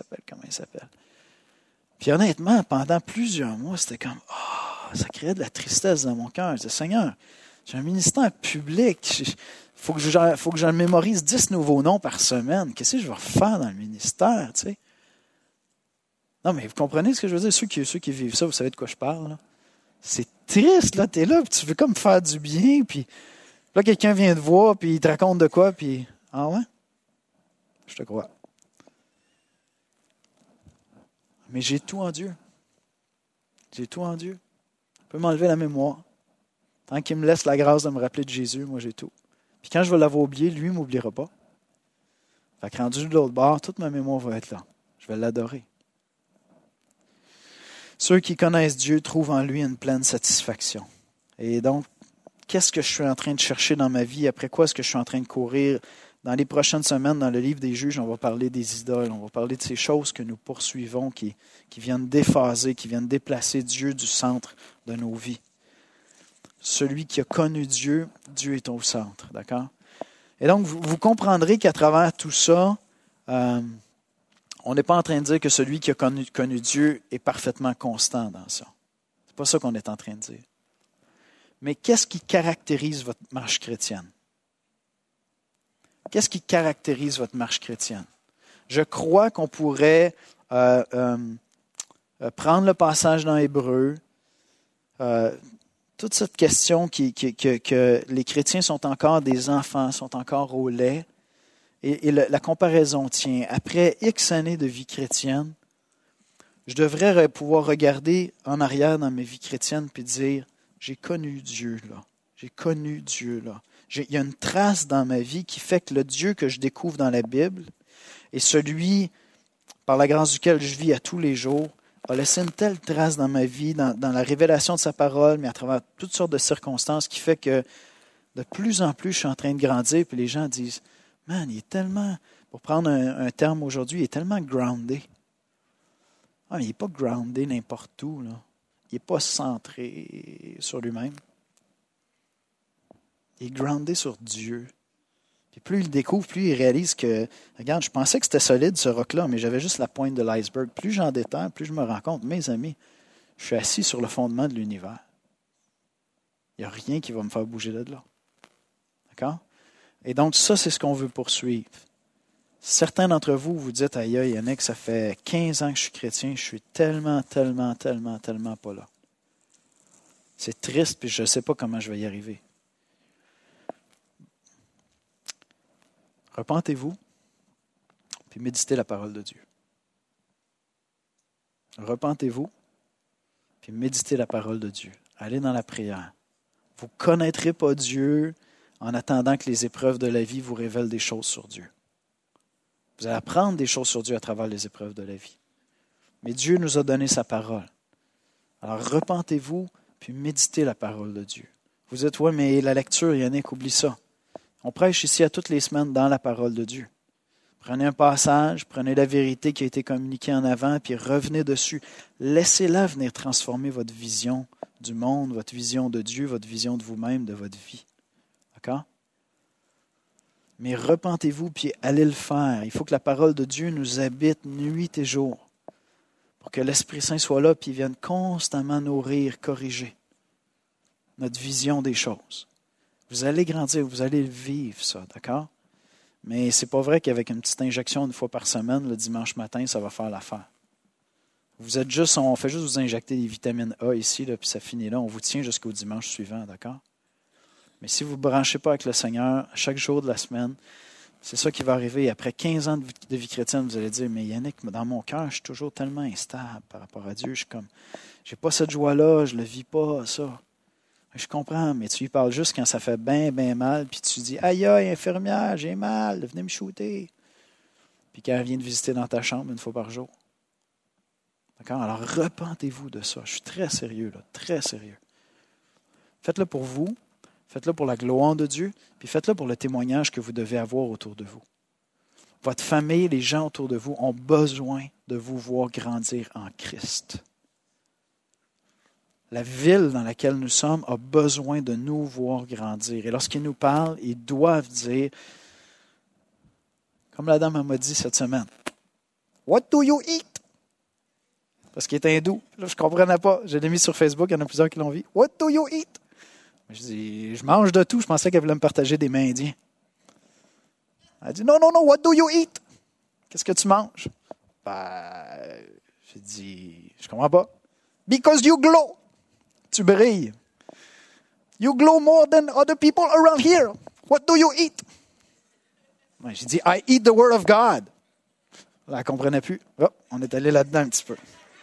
Puis honnêtement, pendant plusieurs mois, c'était comme, ça créait de la tristesse dans mon cœur. Je disais, Seigneur, j'ai un ministère public. Il faut que je mémorise 10 nouveaux noms par semaine. Qu'est-ce que je vais refaire dans le ministère, tu sais? Non, mais vous comprenez ce que je veux dire? Ceux qui vivent ça, vous savez de quoi je parle, là? C'est triste, là. Tu es là, puis tu veux comme faire du bien, puis là, quelqu'un vient te voir, puis il te raconte de quoi, puis ah ouais? Je te crois. Mais j'ai tout en Dieu. J'ai tout en Dieu. Il peut m'enlever la mémoire. Tant qu'il me laisse la grâce de me rappeler de Jésus, moi j'ai tout. Puis quand je vais l'avoir oublié, lui ne m'oubliera pas. Fait que rendu de l'autre bord, toute ma mémoire va être là. Je vais l'adorer. Ceux qui connaissent Dieu trouvent en lui une pleine satisfaction. Et donc, qu'est-ce que je suis en train de chercher dans ma vie? Après quoi est-ce que je suis en train de courir? Dans les prochaines semaines, dans le livre des Juges, on va parler des idoles. On va parler de ces choses que nous poursuivons, qui viennent déphaser, qui viennent déplacer Dieu du centre de nos vies. celui qui a connu Dieu, Dieu est au centre, d'accord? Et donc, vous comprendrez qu'à travers tout ça, on n'est pas en train de dire que celui qui a connu Dieu est parfaitement constant dans ça. C'est pas ça qu'on est en train de dire. Mais qu'est-ce qui caractérise votre marche chrétienne? Qu'est-ce qui caractérise votre marche chrétienne? Je crois qu'on pourrait prendre le passage dans Hébreu, toute cette question que les chrétiens sont encore des enfants, sont encore au lait, et la comparaison tient. Après X années de vie chrétienne, je devrais pouvoir regarder en arrière dans ma vie chrétienne et dire, j'ai connu Dieu là. J'ai connu Dieu là. Il y a une trace dans ma vie qui fait que le Dieu que je découvre dans la Bible et celui par la grâce duquel je vis à tous les jours a laissé une telle trace dans ma vie, dans la révélation de sa parole, mais à travers toutes sortes de circonstances qui fait que de plus en plus je suis en train de grandir puis les gens disent « Man, il est tellement, pour prendre un terme aujourd'hui, il est tellement groundé. » Ah, mais il n'est pas groundé n'importe où, là. Il n'est pas centré sur lui-même. Il est groundé sur Dieu. Puis plus il le découvre, plus il réalise que, regarde, je pensais que c'était solide ce roc-là, mais j'avais juste la pointe de l'iceberg. Plus j'en déterre, plus je me rends compte, mes amis, je suis assis sur le fondement de l'univers. Il n'y a rien qui va me faire bouger de là. D'accord? Et donc, ça, c'est ce qu'on veut poursuivre. Certains d'entre vous, vous dites, aïe, Yannick, ça fait 15 ans que je suis chrétien, je suis tellement pas là. C'est triste, puis je ne sais pas comment je vais y arriver. Repentez-vous, puis méditez la parole de Dieu. Repentez-vous, puis méditez la parole de Dieu. Allez dans la prière. Vous ne connaîtrez pas Dieu en attendant que les épreuves de la vie vous révèlent des choses sur Dieu. Vous allez apprendre des choses sur Dieu à travers les épreuves de la vie. Mais Dieu nous a donné sa parole. Alors repentez-vous, puis méditez la parole de Dieu. Vous dites, oui, mais la lecture, Yannick, oublie ça. On prêche ici à toutes les semaines dans la parole de Dieu. Prenez un passage, prenez la vérité qui a été communiquée en avant, puis revenez dessus. Laissez-la venir transformer votre vision du monde, votre vision de Dieu, votre vision de vous-même, de votre vie. D'accord? Mais repentez-vous, puis allez le faire. Il faut que la parole de Dieu nous habite nuit et jour, pour que l'Esprit Saint soit là, puis il vienne constamment nourrir, corriger notre vision des choses. Vous allez grandir, vous allez vivre ça, d'accord? Mais c'est pas vrai qu'avec une petite injection une fois par semaine, le dimanche matin, ça va faire l'affaire. Vous êtes juste, on fait juste vous injecter des vitamines A ici, là, puis ça finit là. On vous tient jusqu'au dimanche suivant, d'accord? Mais si vous ne branchez pas avec le Seigneur chaque jour de la semaine, c'est ça qui va arriver. Après 15 ans de vie chrétienne, vous allez dire, mais Yannick, dans mon cœur, je suis toujours tellement instable par rapport à Dieu. Je suis comme, j'ai pas cette joie-là, je le vis pas, ça. Je comprends, mais tu lui parles juste quand ça fait bien mal, puis tu dis, aïe, infirmière, j'ai mal, venez me shooter. Puis quand elle vient de visiter dans ta chambre une fois par jour. D'accord? Alors repentez-vous de ça. Je suis très sérieux, là, très sérieux. Faites-le pour vous, faites-le pour la gloire de Dieu, puis faites-le pour le témoignage que vous devez avoir autour de vous. Votre famille, les gens autour de vous ont besoin de vous voir grandir en Christ. La ville dans laquelle nous sommes a besoin de nous voir grandir. Et lorsqu'ils nous parlent, ils doivent dire, comme la dame m'a dit cette semaine, « What do you eat? » Parce qu'il est hindou. Là, je ne comprenais pas. Je l'ai mis sur Facebook, il y en a plusieurs qui l'ont vu. « What do you eat? » Je dis, « Je mange de tout. » Je pensais qu'elle voulait me partager des mains indiens. Elle dit, « Non, what do you eat? » Qu'est-ce que tu manges? J'ai dit, « Je ne comprends pas. »« Because you glow. » Tu brilles. You glow more than other people around here. What do you eat? J'ai dit, I eat the word of God. Là, elle ne comprenait plus. Oh, on est allé là-dedans un petit peu.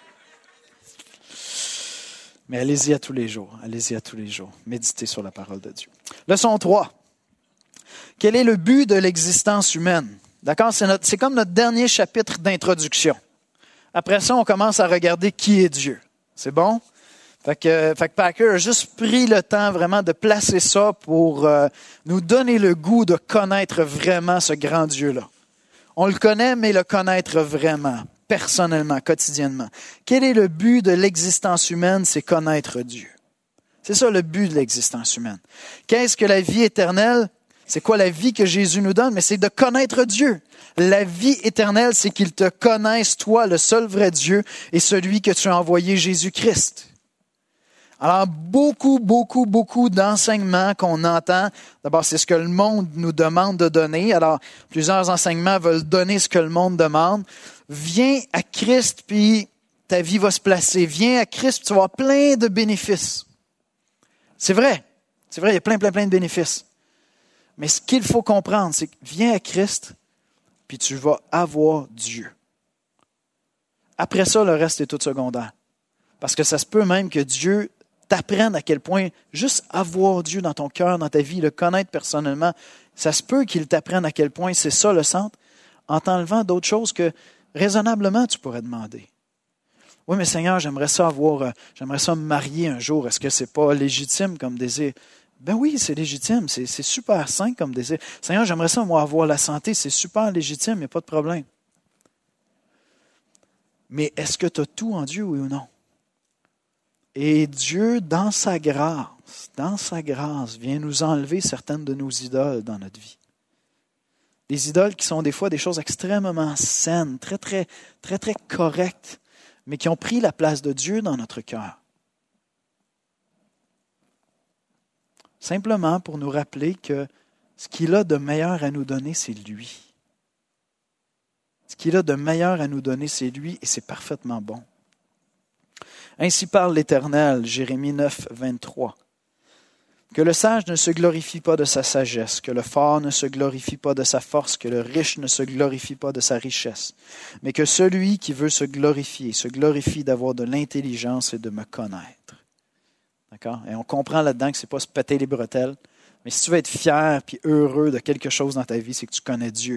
Mais allez-y à tous les jours. Allez-y à tous les jours. Méditez sur la parole de Dieu. Leçon 3. Quel est le but de l'existence humaine? D'accord? C'est comme notre dernier chapitre d'introduction. Après ça, on commence à regarder qui est Dieu. C'est bon? Fait que Packer a juste pris le temps vraiment de placer ça pour nous donner le goût de connaître vraiment ce grand Dieu-là. On le connaît, mais le connaître vraiment, personnellement, quotidiennement. Quel est le but de l'existence humaine? C'est connaître Dieu. C'est ça le but de l'existence humaine. Qu'est-ce que la vie éternelle? C'est quoi la vie que Jésus nous donne? Mais c'est de connaître Dieu. La vie éternelle, c'est qu'il te connaisse, toi, le seul vrai Dieu, et celui que tu as envoyé, Jésus-Christ. Alors, beaucoup d'enseignements qu'on entend. D'abord, c'est ce que le monde nous demande de donner. Alors, plusieurs enseignements veulent donner ce que le monde demande. Viens à Christ, puis ta vie va se placer. Viens à Christ, puis tu vas avoir plein de bénéfices. C'est vrai, il y a plein de bénéfices. Mais ce qu'il faut comprendre, c'est que viens à Christ, puis tu vas avoir Dieu. Après ça, le reste est tout secondaire. Parce que ça se peut même que Dieu t'apprenne à quel point juste avoir Dieu dans ton cœur, dans ta vie, le connaître personnellement, ça se peut qu'il t'apprenne à quel point c'est ça le centre, en t'enlevant d'autres choses que raisonnablement tu pourrais demander. Oui, mais Seigneur, j'aimerais ça me marier un jour. Est-ce que c'est pas légitime comme désir? Ben oui, c'est légitime, c'est super sain comme désir. Seigneur, j'aimerais ça, moi, avoir la santé, c'est super légitime, il n'y a pas de problème. Mais est-ce que tu as tout en Dieu, oui ou non? Et Dieu, dans sa grâce, vient nous enlever certaines de nos idoles dans notre vie. Des idoles qui sont des fois des choses extrêmement saines, très correctes, mais qui ont pris la place de Dieu dans notre cœur. Simplement pour nous rappeler que ce qu'il a de meilleur à nous donner, c'est lui. Ce qu'il a de meilleur à nous donner, c'est lui, et c'est parfaitement bon. Ainsi parle l'Éternel, Jérémie 9, 23. Que le sage ne se glorifie pas de sa sagesse, que le fort ne se glorifie pas de sa force, que le riche ne se glorifie pas de sa richesse, mais que celui qui veut se glorifie d'avoir de l'intelligence et de me connaître. D'accord? Et on comprend là-dedans que ce n'est pas se péter les bretelles, mais si tu veux être fier et heureux de quelque chose dans ta vie, c'est que tu connais Dieu.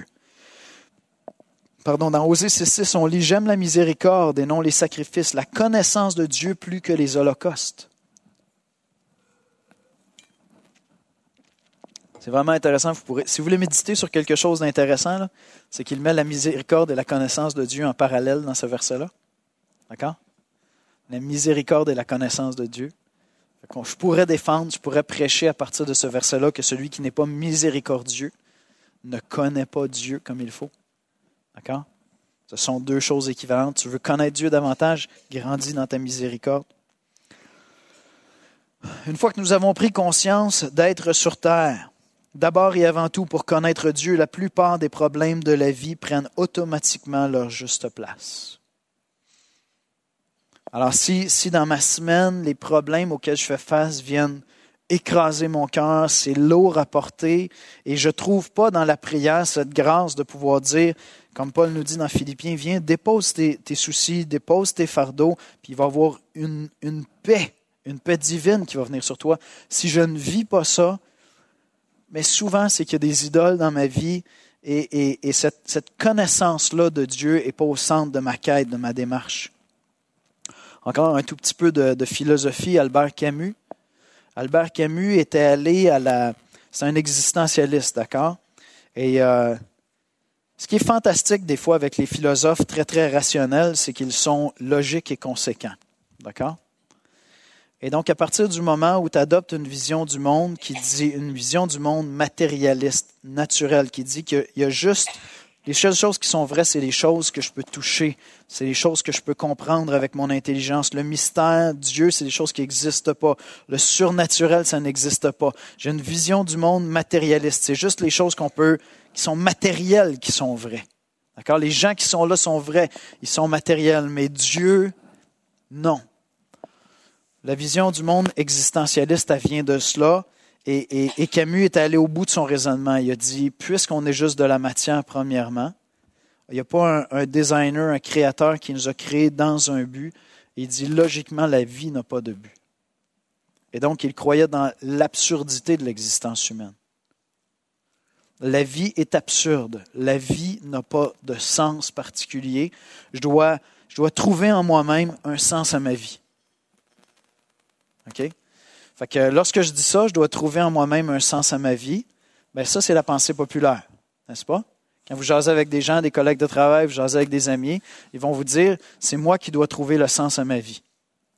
Dans Osée 6.6, on lit « J'aime la miséricorde et non les sacrifices, la connaissance de Dieu plus que les holocaustes. » C'est vraiment intéressant. Si vous voulez méditer sur quelque chose d'intéressant, là, c'est qu'il met la miséricorde et la connaissance de Dieu en parallèle dans ce verset-là. D'accord? La miséricorde et la connaissance de Dieu. Je pourrais défendre, je pourrais prêcher à partir de ce verset-là que celui qui n'est pas miséricordieux ne connaît pas Dieu comme il faut. D'accord? Ce sont deux choses équivalentes. Tu veux connaître Dieu davantage, grandis dans ta miséricorde. Une fois que nous avons pris conscience d'être sur terre, d'abord et avant tout pour connaître Dieu, la plupart des problèmes de la vie prennent automatiquement leur juste place. Alors si dans ma semaine, les problèmes auxquels je fais face viennent écraser mon cœur, c'est lourd à porter et je ne trouve pas dans la prière cette grâce de pouvoir dire, comme Paul nous dit dans Philippiens, viens, dépose tes soucis, dépose tes fardeaux, puis il va y avoir une paix divine qui va venir sur toi. Si je ne vis pas ça, mais souvent c'est qu'il y a des idoles dans ma vie et cette connaissance-là de Dieu n'est pas au centre de ma quête, de ma démarche. Encore un tout petit peu de philosophie, Albert Camus. Albert Camus était allé c'est un existentialiste, d'accord? Et ce qui est fantastique des fois avec les philosophes très rationnels, c'est qu'ils sont logiques et conséquents, d'accord? Et donc, à partir du moment où tu adoptes une vision du monde une vision du monde matérialiste, naturelle, qui dit qu'il y a juste les seules choses qui sont vraies, c'est les choses que je peux toucher. C'est les choses que je peux comprendre avec mon intelligence. Le mystère, Dieu, c'est des choses qui n'existent pas. Le surnaturel, ça n'existe pas. J'ai une vision du monde matérialiste. C'est juste les choses qui sont matérielles qui sont vraies. D'accord? Les gens qui sont là sont vrais. Ils sont matériels. Mais Dieu, non. La vision du monde existentialiste, elle vient de cela. Et Camus est allé au bout de son raisonnement. Il a dit, puisqu'on est juste de la matière, premièrement, il n'y a pas un designer, un créateur qui nous a créés dans un but. Il dit, logiquement, la vie n'a pas de but. Et donc, il croyait dans l'absurdité de l'existence humaine. La vie est absurde. La vie n'a pas de sens particulier. Je dois trouver en moi-même un sens à ma vie. OK? Fait que lorsque je dis ça, je dois trouver en moi-même un sens à ma vie. Bien, ça, c'est la pensée populaire, n'est-ce pas? Quand vous jasez avec des gens, des collègues de travail, vous jasez avec des amis, ils vont vous dire, c'est moi qui dois trouver le sens à ma vie.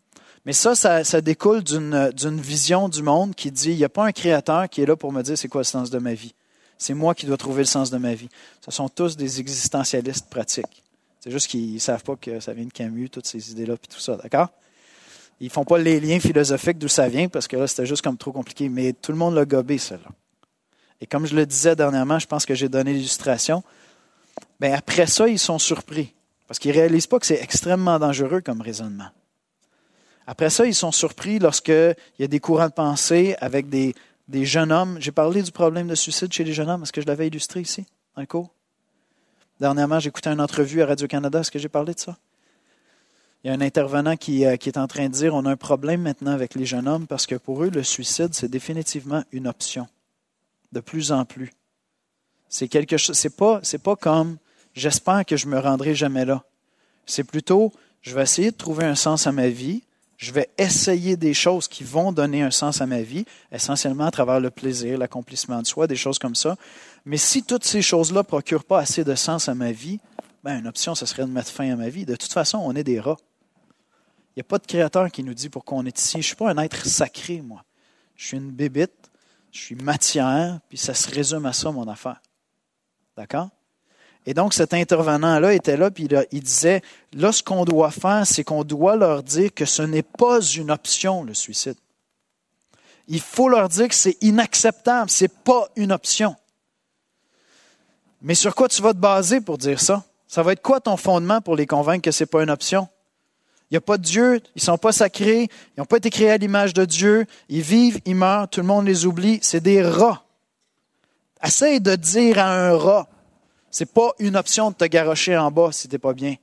Mais ça découle d'une vision du monde qui dit, il n'y a pas un créateur qui est là pour me dire c'est quoi le sens de ma vie. C'est moi qui dois trouver le sens de ma vie. Ce sont tous des existentialistes pratiques. C'est juste qu'ils ne savent pas que ça vient de Camus, toutes ces idées-là, puis tout ça, d'accord? Ils ne font pas les liens philosophiques d'où ça vient, parce que là, c'était juste comme trop compliqué. Mais tout le monde l'a gobé, ça, là. Et comme je le disais dernièrement, je pense que j'ai donné l'illustration, bien après ça, ils sont surpris. Parce qu'ils ne réalisent pas que c'est extrêmement dangereux comme raisonnement. Après ça, ils sont surpris lorsqu'il y a des courants de pensée avec des jeunes hommes. J'ai parlé du problème de suicide chez les jeunes hommes. Est-ce que je l'avais illustré ici, dans le cours? Dernièrement, j'ai écouté une entrevue à Radio-Canada. Est-ce que j'ai parlé de ça? Il y a un intervenant qui est en train de dire on a un problème maintenant avec les jeunes hommes parce que pour eux, le suicide, c'est définitivement une option. De plus en plus. C'est quelque chose. C'est pas comme j'espère que je me rendrai jamais là. C'est plutôt je vais essayer de trouver un sens à ma vie. Je vais essayer des choses qui vont donner un sens à ma vie, essentiellement à travers le plaisir, l'accomplissement de soi, des choses comme ça. Mais si toutes ces choses-là ne procurent pas assez de sens à ma vie, ben une option, ce serait de mettre fin à ma vie. De toute façon, on est des rats. Il n'y a pas de créateur qui nous dit pourquoi on est ici. Je ne suis pas un être sacré, moi. Je suis une bébite, je suis matière, puis ça se résume à ça, mon affaire. D'accord? Et donc, cet intervenant-là était là, puis il disait, là, ce qu'on doit faire, c'est qu'on doit leur dire que ce n'est pas une option, le suicide. Il faut leur dire que c'est inacceptable, c'est pas une option. Mais sur quoi tu vas te baser pour dire ça? Ça va être quoi ton fondement pour les convaincre que c'est pas une option? Il n'y a pas de Dieu, ils ne sont pas sacrés, ils n'ont pas été créés à l'image de Dieu, ils vivent, ils meurent, tout le monde les oublie, c'est des rats. Essaye de dire à un rat, c'est pas une option de te garrocher en bas si tu n'es pas bien.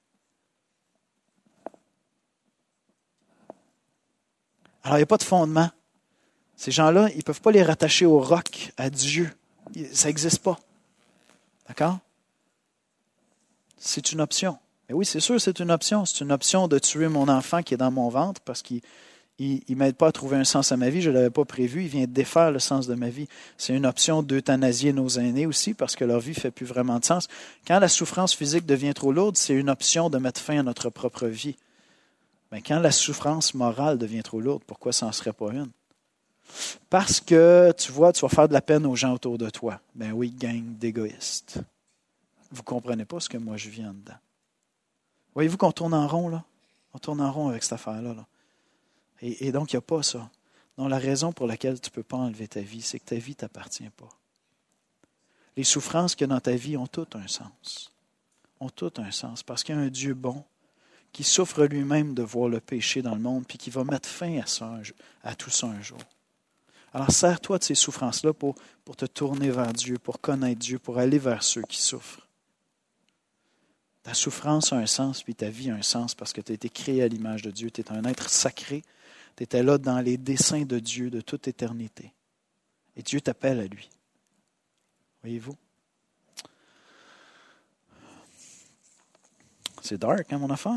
Alors, il n'y a pas de fondement. Ces gens-là, ils ne peuvent pas les rattacher au roc, à Dieu. Ça n'existe pas. D'accord? C'est une option. Mais oui, c'est sûr, c'est une option. C'est une option de tuer mon enfant qui est dans mon ventre parce qu'il ne m'aide pas à trouver un sens à ma vie. Je ne l'avais pas prévu. Il vient défaire le sens de ma vie. C'est une option d'euthanasier nos aînés aussi parce que leur vie ne fait plus vraiment de sens. Quand la souffrance physique devient trop lourde, c'est une option de mettre fin à notre propre vie. Mais quand la souffrance morale devient trop lourde, pourquoi ça n'en serait pas une? Parce que, tu vas faire de la peine aux gens autour de toi. Ben oui, gang d'égoïstes. Vous ne comprenez pas ce que moi je vis en dedans. Voyez-vous qu'on tourne en rond, là? On tourne en rond avec cette affaire-là. Là. Et donc, il n'y a pas ça. Donc, la raison pour laquelle tu ne peux pas enlever ta vie, c'est que ta vie ne t'appartient pas. Les souffrances qu'il y a dans ta vie ont toutes un sens. Ont toutes un sens. Parce qu'il y a un Dieu bon qui souffre lui-même de voir le péché dans le monde puis qui va mettre fin à tout ça un jour. Alors, sers-toi de ces souffrances-là pour te tourner vers Dieu, pour connaître Dieu, pour aller vers ceux qui souffrent. Ta souffrance a un sens, puis ta vie a un sens parce que tu as été créé à l'image de Dieu. Tu es un être sacré. Tu étais là dans les desseins de Dieu de toute éternité. Et Dieu t'appelle à lui. Voyez-vous? C'est dark, hein, mon affaire?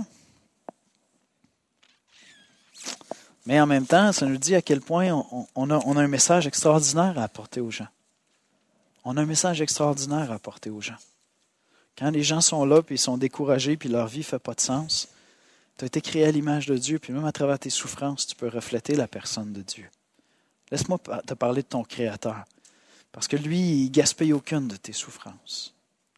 Mais en même temps, ça nous dit à quel point on a un message extraordinaire à apporter aux gens. On a un message extraordinaire à apporter aux gens. Quand les gens sont là, puis ils sont découragés, puis leur vie ne fait pas de sens, tu as été créé à l'image de Dieu, puis même à travers tes souffrances, tu peux refléter la personne de Dieu. Laisse-moi te parler de ton Créateur, parce que lui, il ne gaspille aucune de tes souffrances.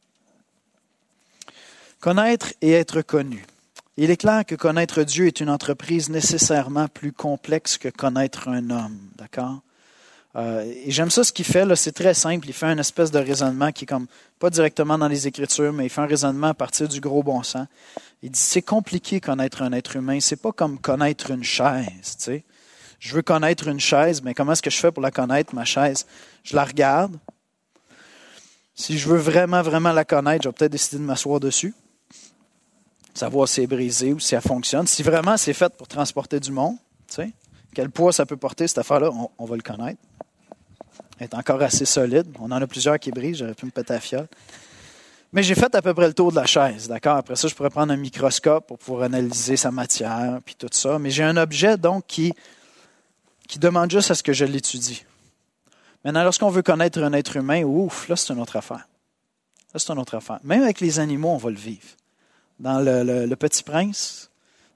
Connaître et être connu. Il est clair que connaître Dieu est une entreprise nécessairement plus complexe que connaître un homme, d'accord? Et j'aime ça ce qu'il fait, là, c'est très simple. Il fait une espèce de raisonnement qui est comme, pas directement dans les Écritures, mais il fait un raisonnement à partir du gros bon sens. Il dit, c'est compliqué connaître un être humain. C'est pas comme connaître une chaise, tu sais. Je veux connaître une chaise, mais comment est-ce que je fais pour la connaître, ma chaise? Je la regarde. Si je veux vraiment, vraiment la connaître, je vais peut-être décider de m'asseoir dessus. Savoir si elle est brisée ou si elle fonctionne. Si vraiment c'est fait pour transporter du monde, tu sais, quel poids ça peut porter, cette affaire-là, on va le connaître. Elle est encore assez solide. On en a plusieurs qui brisent, j'aurais pu me péter la fiole. Mais j'ai fait à peu près le tour de la chaise, d'accord? Après ça, je pourrais prendre un microscope pour pouvoir analyser sa matière, puis tout ça. Mais j'ai un objet, donc, qui demande juste à ce que je l'étudie. Maintenant, lorsqu'on veut connaître un être humain, ouf, là, c'est une autre affaire. Là, c'est une autre affaire. Même avec les animaux, on va le vivre. Dans le Petit Prince,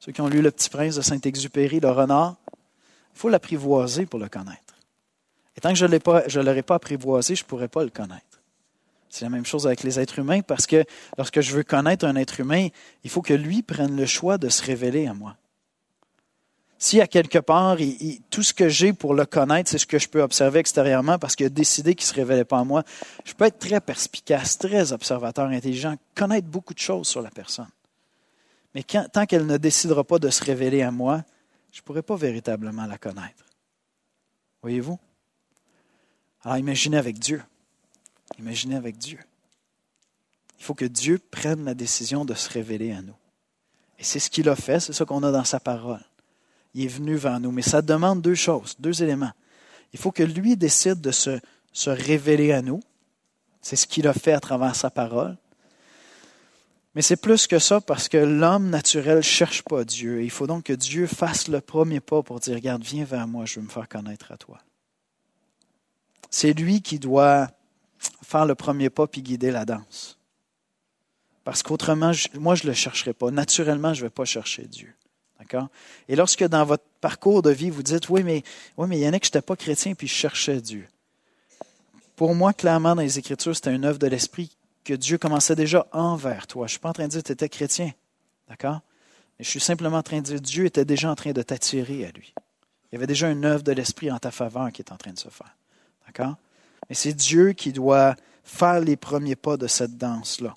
Ceux qui ont lu Le Petit Prince de Saint-Exupéry, le renard, il faut l'apprivoiser pour le connaître. Et tant que je ne l'aurai pas apprivoisé, je ne pourrai pas le connaître. C'est la même chose avec les êtres humains, parce que lorsque je veux connaître un être humain, il faut que lui prenne le choix de se révéler à moi. Si à quelque part, tout ce que j'ai pour le connaître, c'est ce que je peux observer extérieurement parce qu'il a décidé qu'il ne se révélait pas à moi, je peux être très perspicace, très observateur, intelligent, connaître beaucoup de choses sur la personne. Mais tant qu'elle ne décidera pas de se révéler à moi, je ne pourrai pas véritablement la connaître. Voyez-vous? Alors imaginez avec Dieu. Imaginez avec Dieu. Il faut que Dieu prenne la décision de se révéler à nous. Et c'est ce qu'il a fait, c'est ça qu'on a dans sa parole. Il est venu vers nous, mais ça demande deux choses, deux éléments. Il faut que lui décide de se révéler à nous. C'est ce qu'il a fait à travers sa parole. Mais c'est plus que ça parce que l'homme naturel ne cherche pas Dieu. Il faut donc que Dieu fasse le premier pas pour dire, regarde, viens vers moi, je veux me faire connaître à toi. C'est lui qui doit faire le premier pas puis guider la danse. Parce qu'autrement, moi, je ne le chercherai pas. Naturellement, je ne vais pas chercher Dieu. D'accord? Et lorsque dans votre parcours de vie, vous dites, oui, mais Yannick, je n'étais pas chrétien puis je cherchais Dieu. Pour moi, clairement, dans les Écritures, c'était une œuvre de l'Esprit que Dieu commençait déjà envers toi. Je ne suis pas en train de dire que tu étais chrétien. D'accord? Mais je suis simplement en train de dire que Dieu était déjà en train de t'attirer à lui. Il y avait déjà une œuvre de l'Esprit en ta faveur qui est en train de se faire. D'accord? Mais c'est Dieu qui doit faire les premiers pas de cette danse-là.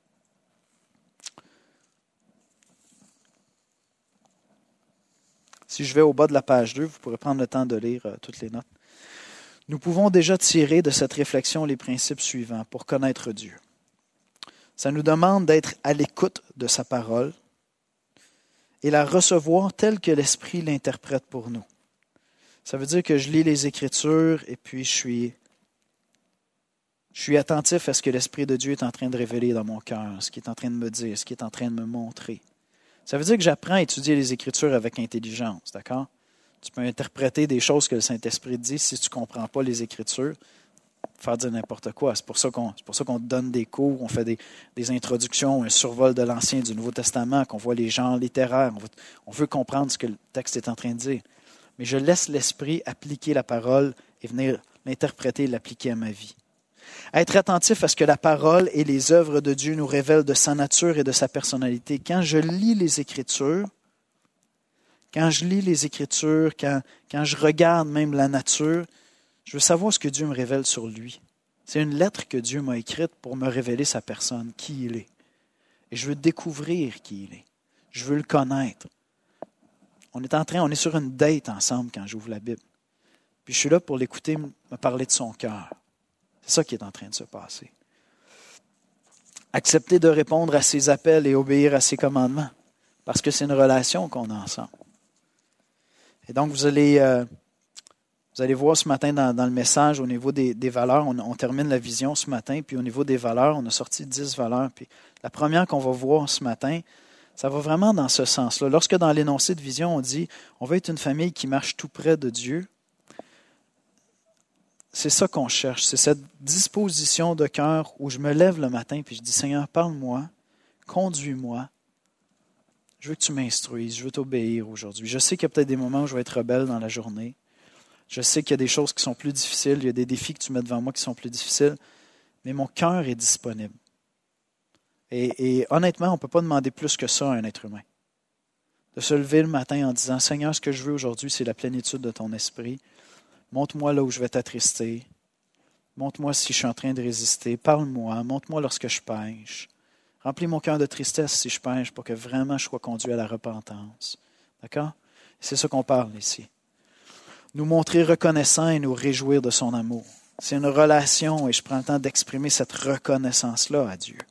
Si je vais au bas de la page 2, vous pourrez prendre le temps de lire toutes les notes. Nous pouvons déjà tirer de cette réflexion les principes suivants pour connaître Dieu. Ça nous demande d'être à l'écoute de sa parole et la recevoir telle que l'Esprit l'interprète pour nous. Ça veut dire que je lis les Écritures et puis je suis attentif à ce que l'Esprit de Dieu est en train de révéler dans mon cœur, ce qu'il est en train de me dire, ce qu'il est en train de me montrer. Ça veut dire que j'apprends à étudier les Écritures avec intelligence, d'accord? Tu peux interpréter des choses que le Saint-Esprit dit si tu ne comprends pas les Écritures, faire dire n'importe quoi. C'est pour ça qu'on te donne des cours, on fait des introductions, un survol de l'Ancien et du Nouveau Testament, qu'on voit les genres littéraires. On veut comprendre ce que le texte est en train de dire. Mais je laisse l'Esprit appliquer la parole et venir l'interpréter et l'appliquer à ma vie. Être attentif à ce que la parole et les œuvres de Dieu nous révèlent de sa nature et de sa personnalité. Quand je lis les Écritures, quand je regarde même la nature, je veux savoir ce que Dieu me révèle sur lui. C'est une lettre que Dieu m'a écrite pour me révéler sa personne, qui il est. Et je veux découvrir qui il est. Je veux le connaître. On est sur une date ensemble quand j'ouvre la Bible. Puis je suis là pour l'écouter me parler de son cœur. C'est ça qui est en train de se passer. Accepter de répondre à ses appels et obéir à ses commandements. Parce que c'est une relation qu'on a ensemble. Et donc, vous allez voir ce matin dans le message, au niveau des valeurs, on termine la vision ce matin, puis au niveau des valeurs, on a sorti 10 valeurs. Puis la première qu'on va voir ce matin, ça va vraiment dans ce sens-là. Lorsque dans l'énoncé de vision, on dit « on veut être une famille qui marche tout près de Dieu », c'est ça qu'on cherche, c'est cette disposition de cœur où je me lève le matin puis je dis « Seigneur, parle-moi, conduis-moi, je veux que tu m'instruises, je veux t'obéir aujourd'hui. Je sais qu'il y a peut-être des moments où je vais être rebelle dans la journée. Je sais qu'il y a des choses qui sont plus difficiles, il y a des défis que tu mets devant moi qui sont plus difficiles, mais mon cœur est disponible. » Et honnêtement, on ne peut pas demander plus que ça à un être humain. De se lever le matin en disant « Seigneur, ce que je veux aujourd'hui, c'est la plénitude de ton esprit. Montre-moi là où je vais t'attrister. Montre-moi si je suis en train de résister. Parle-moi. Montre-moi lorsque je pêche. Remplis mon cœur de tristesse si je pêche pour que vraiment je sois conduit à la repentance. » D'accord? C'est ça qu'on parle ici. Nous montrer reconnaissants et nous réjouir de son amour. C'est une relation et je prends le temps d'exprimer cette reconnaissance-là à Dieu.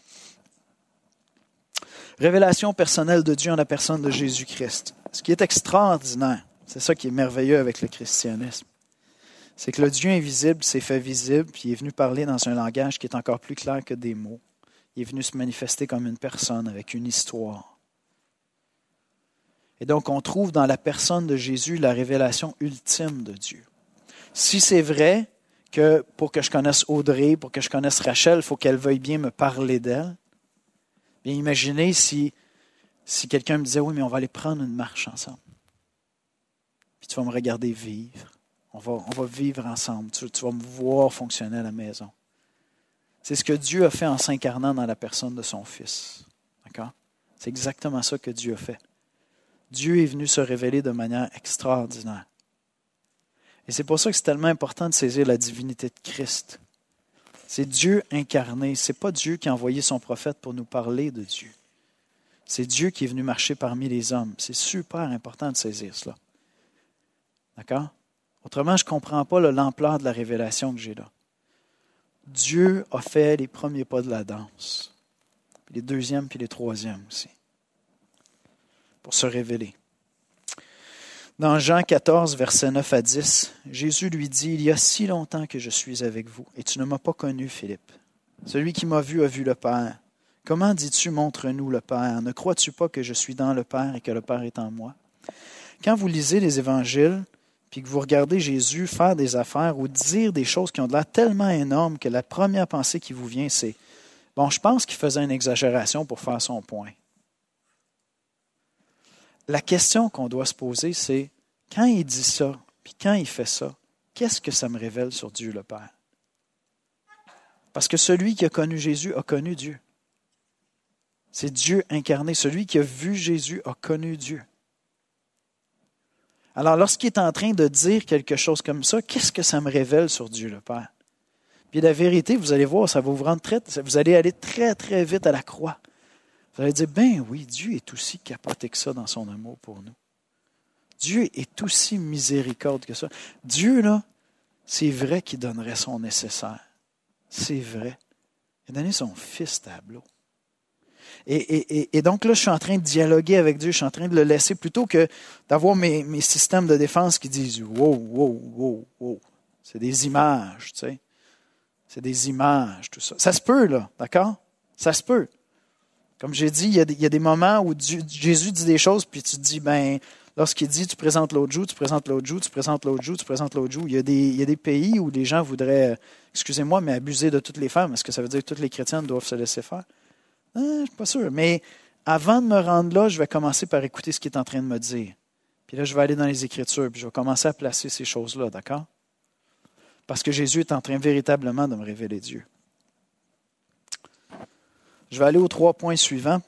Révélation personnelle de Dieu en la personne de Jésus-Christ. Ce qui est extraordinaire, c'est ça qui est merveilleux avec le christianisme, c'est que le Dieu invisible s'est fait visible, puis il est venu parler dans un langage qui est encore plus clair que des mots. Il est venu se manifester comme une personne avec une histoire. Et donc, on trouve dans la personne de Jésus la révélation ultime de Dieu. Si c'est vrai que pour que je connaisse Audrey, pour que je connaisse Rachel, il faut qu'elle veuille bien me parler d'elle, bien imaginez si Si quelqu'un me disait, oui, mais on va aller prendre une marche ensemble. Puis tu vas me regarder vivre. On va vivre ensemble. Tu vas me voir fonctionner à la maison. C'est ce que Dieu a fait en s'incarnant dans la personne de son Fils. D'accord? C'est exactement ça que Dieu a fait. Dieu est venu se révéler de manière extraordinaire. Et c'est pour ça que c'est tellement important de saisir la divinité de Christ. C'est Dieu incarné. Ce n'est pas Dieu qui a envoyé son prophète pour nous parler de Dieu. C'est Dieu qui est venu marcher parmi les hommes. C'est super important de saisir cela. D'accord? Autrement, je ne comprends pas l'ampleur de la révélation que j'ai là. Dieu a fait les premiers pas de la danse. Puis les deuxièmes puis les troisièmes aussi. Pour se révéler. Dans Jean 14, versets 9 à 10, Jésus lui dit, « Il y a si longtemps que je suis avec vous, et tu ne m'as pas connu, Philippe. Celui qui m'a vu a vu le Père. Comment dis-tu, montre-nous le Père? Ne crois-tu pas que je suis dans le Père et que le Père est en moi? » Quand vous lisez les évangiles, puis que vous regardez Jésus faire des affaires ou dire des choses qui ont de l'air tellement énormes que la première pensée qui vous vient, c'est « Bon, je pense qu'il faisait une exagération pour faire son point. » La question qu'on doit se poser, c'est quand il dit ça, puis quand il fait ça, qu'est-ce que ça me révèle sur Dieu le Père? Parce que celui qui a connu Jésus a connu Dieu. C'est Dieu incarné. Celui qui a vu Jésus a connu Dieu. Alors, lorsqu'il est en train de dire quelque chose comme ça, qu'est-ce que ça me révèle sur Dieu le Père? Puis la vérité, vous allez voir, ça va vous rendre vous allez aller très, très vite à la croix. Vous allez dire, ben oui, Dieu est aussi capoté que ça dans son amour pour nous. Dieu est aussi miséricorde que ça. Dieu, là, c'est vrai qu'il donnerait son nécessaire. C'est vrai. Il a donné son fils tableau. Et donc là, je suis en train de dialoguer avec Dieu, je suis en train de le laisser, plutôt que d'avoir mes systèmes de défense qui disent, wow, wow, wow, wow. C'est des images, tu sais. C'est des images, tout ça. Ça se peut, là, d'accord? Ça se peut. Comme j'ai dit, il y a des moments où Jésus dit des choses, puis tu te dis, ben, lorsqu'il dit, tu présentes l'autre joue, tu présentes l'autre joue, tu présentes l'autre joue, tu présentes l'autre joue. Il y a des pays où les gens voudraient, excusez-moi, mais abuser de toutes les femmes. Est-ce que ça veut dire que toutes les chrétiennes doivent se laisser faire? Je ne suis pas sûr. Mais avant de me rendre là, je vais commencer par écouter ce qu'il est en train de me dire. Puis là, je vais aller dans les Écritures, puis je vais commencer à placer ces choses-là, d'accord? Parce que Jésus est en train véritablement de me révéler Dieu. Je vais aller aux 3 points suivants.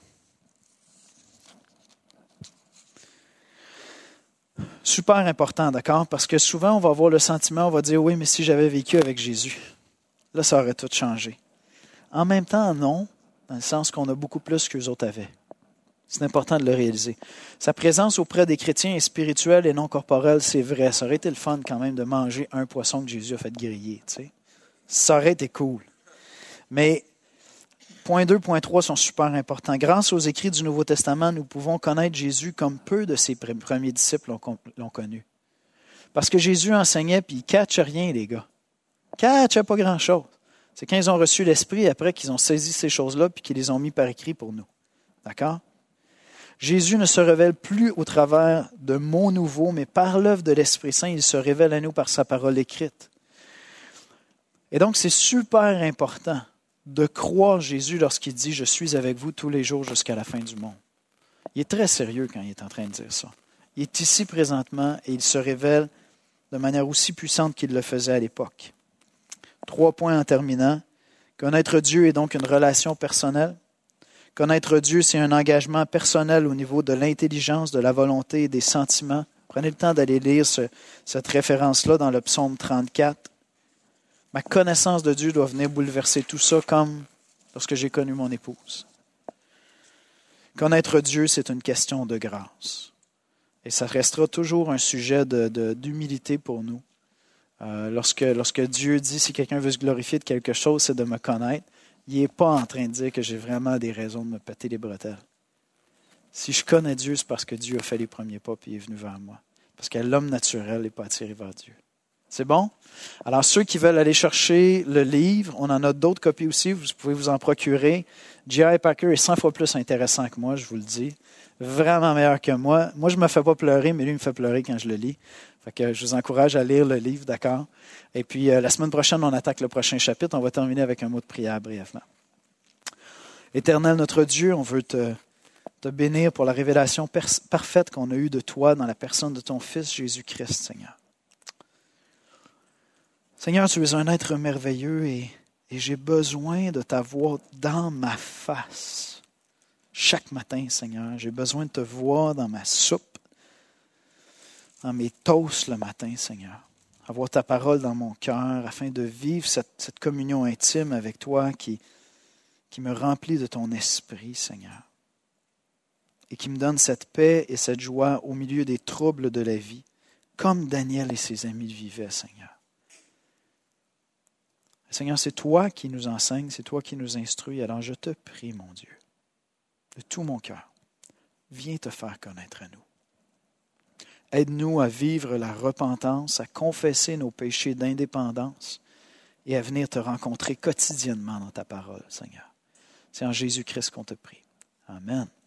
Super important, d'accord? Parce que souvent, on va avoir le sentiment, on va dire, oui, mais si j'avais vécu avec Jésus, là, ça aurait tout changé. En même temps, non, dans le sens qu'on a beaucoup plus qu'eux autres avaient. C'est important de le réaliser. Sa présence auprès des chrétiens est spirituelle et non corporelle, c'est vrai. Ça aurait été le fun quand même de manger un poisson que Jésus a fait griller, tu sais. Ça aurait été cool. Mais point 2, point 3 sont super importants. Grâce aux écrits du Nouveau Testament, nous pouvons connaître Jésus comme peu de ses premiers disciples l'ont connu. Parce que Jésus enseignait, puis il ne catchait rien, les gars. Il ne catchait pas grand-chose. C'est quand ils ont reçu l'Esprit, après qu'ils ont saisi ces choses-là, puis qu'ils les ont mis par écrit pour nous. D'accord? Jésus ne se révèle plus au travers de mots nouveaux, mais par l'œuvre de l'Esprit Saint, il se révèle à nous par sa parole écrite. Et donc, c'est super important de croire Jésus lorsqu'il dit « Je suis avec vous tous les jours jusqu'à la fin du monde ». Il est très sérieux quand il est en train de dire ça. Il est ici présentement et il se révèle de manière aussi puissante qu'il le faisait à l'époque. 3 points en terminant. Connaître Dieu est donc une relation personnelle. Connaître Dieu, c'est un engagement personnel au niveau de l'intelligence, de la volonté et des sentiments. Prenez le temps d'aller lire cette référence-là dans le psaume 34. Ma connaissance de Dieu doit venir bouleverser tout ça comme lorsque j'ai connu mon épouse. Connaître Dieu, c'est une question de grâce. Et ça restera toujours un sujet d'humilité pour nous. Lorsque Dieu dit, si quelqu'un veut se glorifier de quelque chose, c'est de me connaître, il n'est pas en train de dire que j'ai vraiment des raisons de me péter les bretelles. Si je connais Dieu, c'est parce que Dieu a fait les premiers pas et est venu vers moi. Parce que l'homme naturel n'est pas attiré vers Dieu. C'est bon? Alors, ceux qui veulent aller chercher le livre, on en a d'autres copies aussi, vous pouvez vous en procurer. J.I. Packer est 100 fois plus intéressant que moi, je vous le dis. Vraiment meilleur que moi. Moi, je ne me fais pas pleurer, mais lui, il me fait pleurer quand je le lis. Fait que je vous encourage à lire le livre, d'accord? Et puis, la semaine prochaine, on attaque le prochain chapitre. On va terminer avec un mot de prière brièvement. Éternel, notre Dieu, on veut te te bénir pour la révélation parfaite qu'on a eue de toi dans la personne de ton Fils Jésus-Christ, Seigneur. Seigneur, tu es un être merveilleux et j'ai besoin de t'avoir dans ma face. Chaque matin, Seigneur, j'ai besoin de te voir dans ma soupe, dans mes toasts le matin, Seigneur. Avoir ta parole dans mon cœur afin de vivre cette communion intime avec toi qui me remplit de ton esprit, Seigneur. Et qui me donne cette paix et cette joie au milieu des troubles de la vie, comme Daniel et ses amis le vivaient, Seigneur. Seigneur, c'est toi qui nous enseignes, c'est toi qui nous instruis. Alors je te prie, mon Dieu, de tout mon cœur, viens te faire connaître à nous. Aide-nous à vivre la repentance, à confesser nos péchés d'indépendance et à venir te rencontrer quotidiennement dans ta parole, Seigneur. C'est en Jésus-Christ qu'on te prie. Amen.